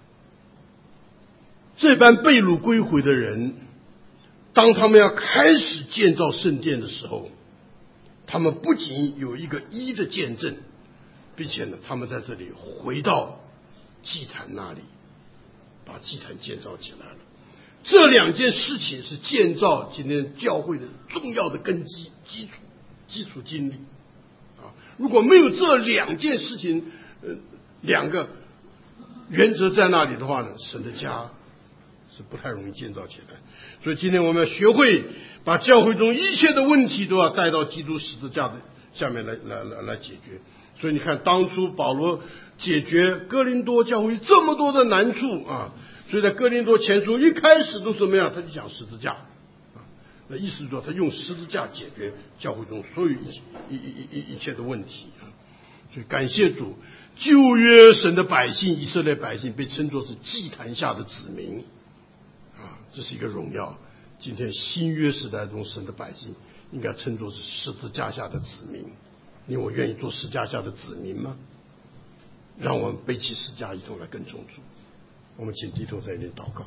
这般被掳归回的人，当他们要开始建造圣殿的时候，他们不仅有一个一的见证，并且呢，他们在这里回到祭坛那里，把祭坛建造起来了。这两件事情是建造今天教会的重要的根基、基础、基础经历啊！如果没有这两件事情，呃，两个原则在那里的话呢，神的家是不太容易建造起来。所以今天我们要学会把教会中一切的问题都要带到基督十字架的下面来来来来解决。所以你看，当初保罗解决哥林多教会这么多的难处啊，所以在哥林多前书一开始都是什么样？他就讲十字架啊，那意思是说他用十字架解决教会中所有一一一一一切的问题啊。所以感谢主，旧约神的百姓以色列百姓被称作是祭坛下的子民啊，这是一个荣耀。今天新约时代中神的百姓应该称作是十字架下的子民你我愿意做十架下的子民吗？让我们背起十架，一同来跟从主。我们请低头在那里祷告。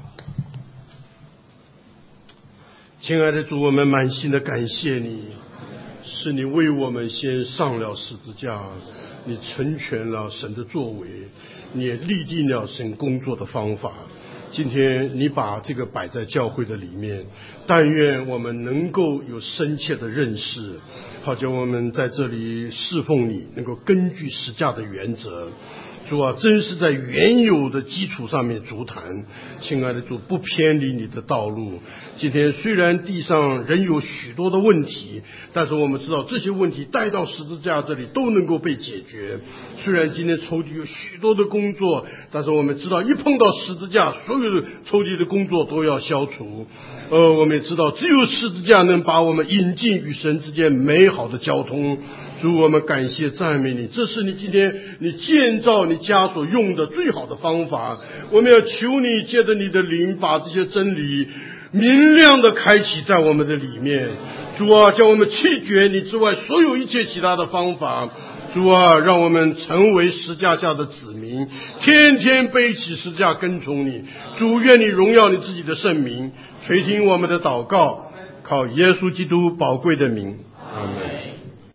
亲爱的主，我们满心的感谢你，是你为我们先上了十字架，你成全了神的作为，你也立定了神工作的方法。今天你把这个摆在教会的里面，但愿我们能够有深切的认识，好叫我们在这里侍奉你，能够根据十架的原则。主啊，真是在原有的基础上面足坛，亲爱的主，不偏离你的道路。今天虽然地上仍有许多的问题，但是我们知道这些问题带到十字架这里都能够被解决。虽然今天抽屉有许多的工作，但是我们知道一碰到十字架，所有的抽屉的工作都要消除。呃，我们也知道只有十字架能把我们引进与神之间美好的交通。主，我们感谢赞美你，这是你今天你建造你家所用的最好的方法。我们要求你借着你的灵，把这些真理明亮的开启在我们的里面。主啊，叫我们弃绝你之外所有一切其他的方法。主啊，让我们成为十架下的子民，天天背起十架跟从你。主，愿你荣耀你自己的圣名，垂听我们的祷告，靠耶稣基督宝贵的名，阿们。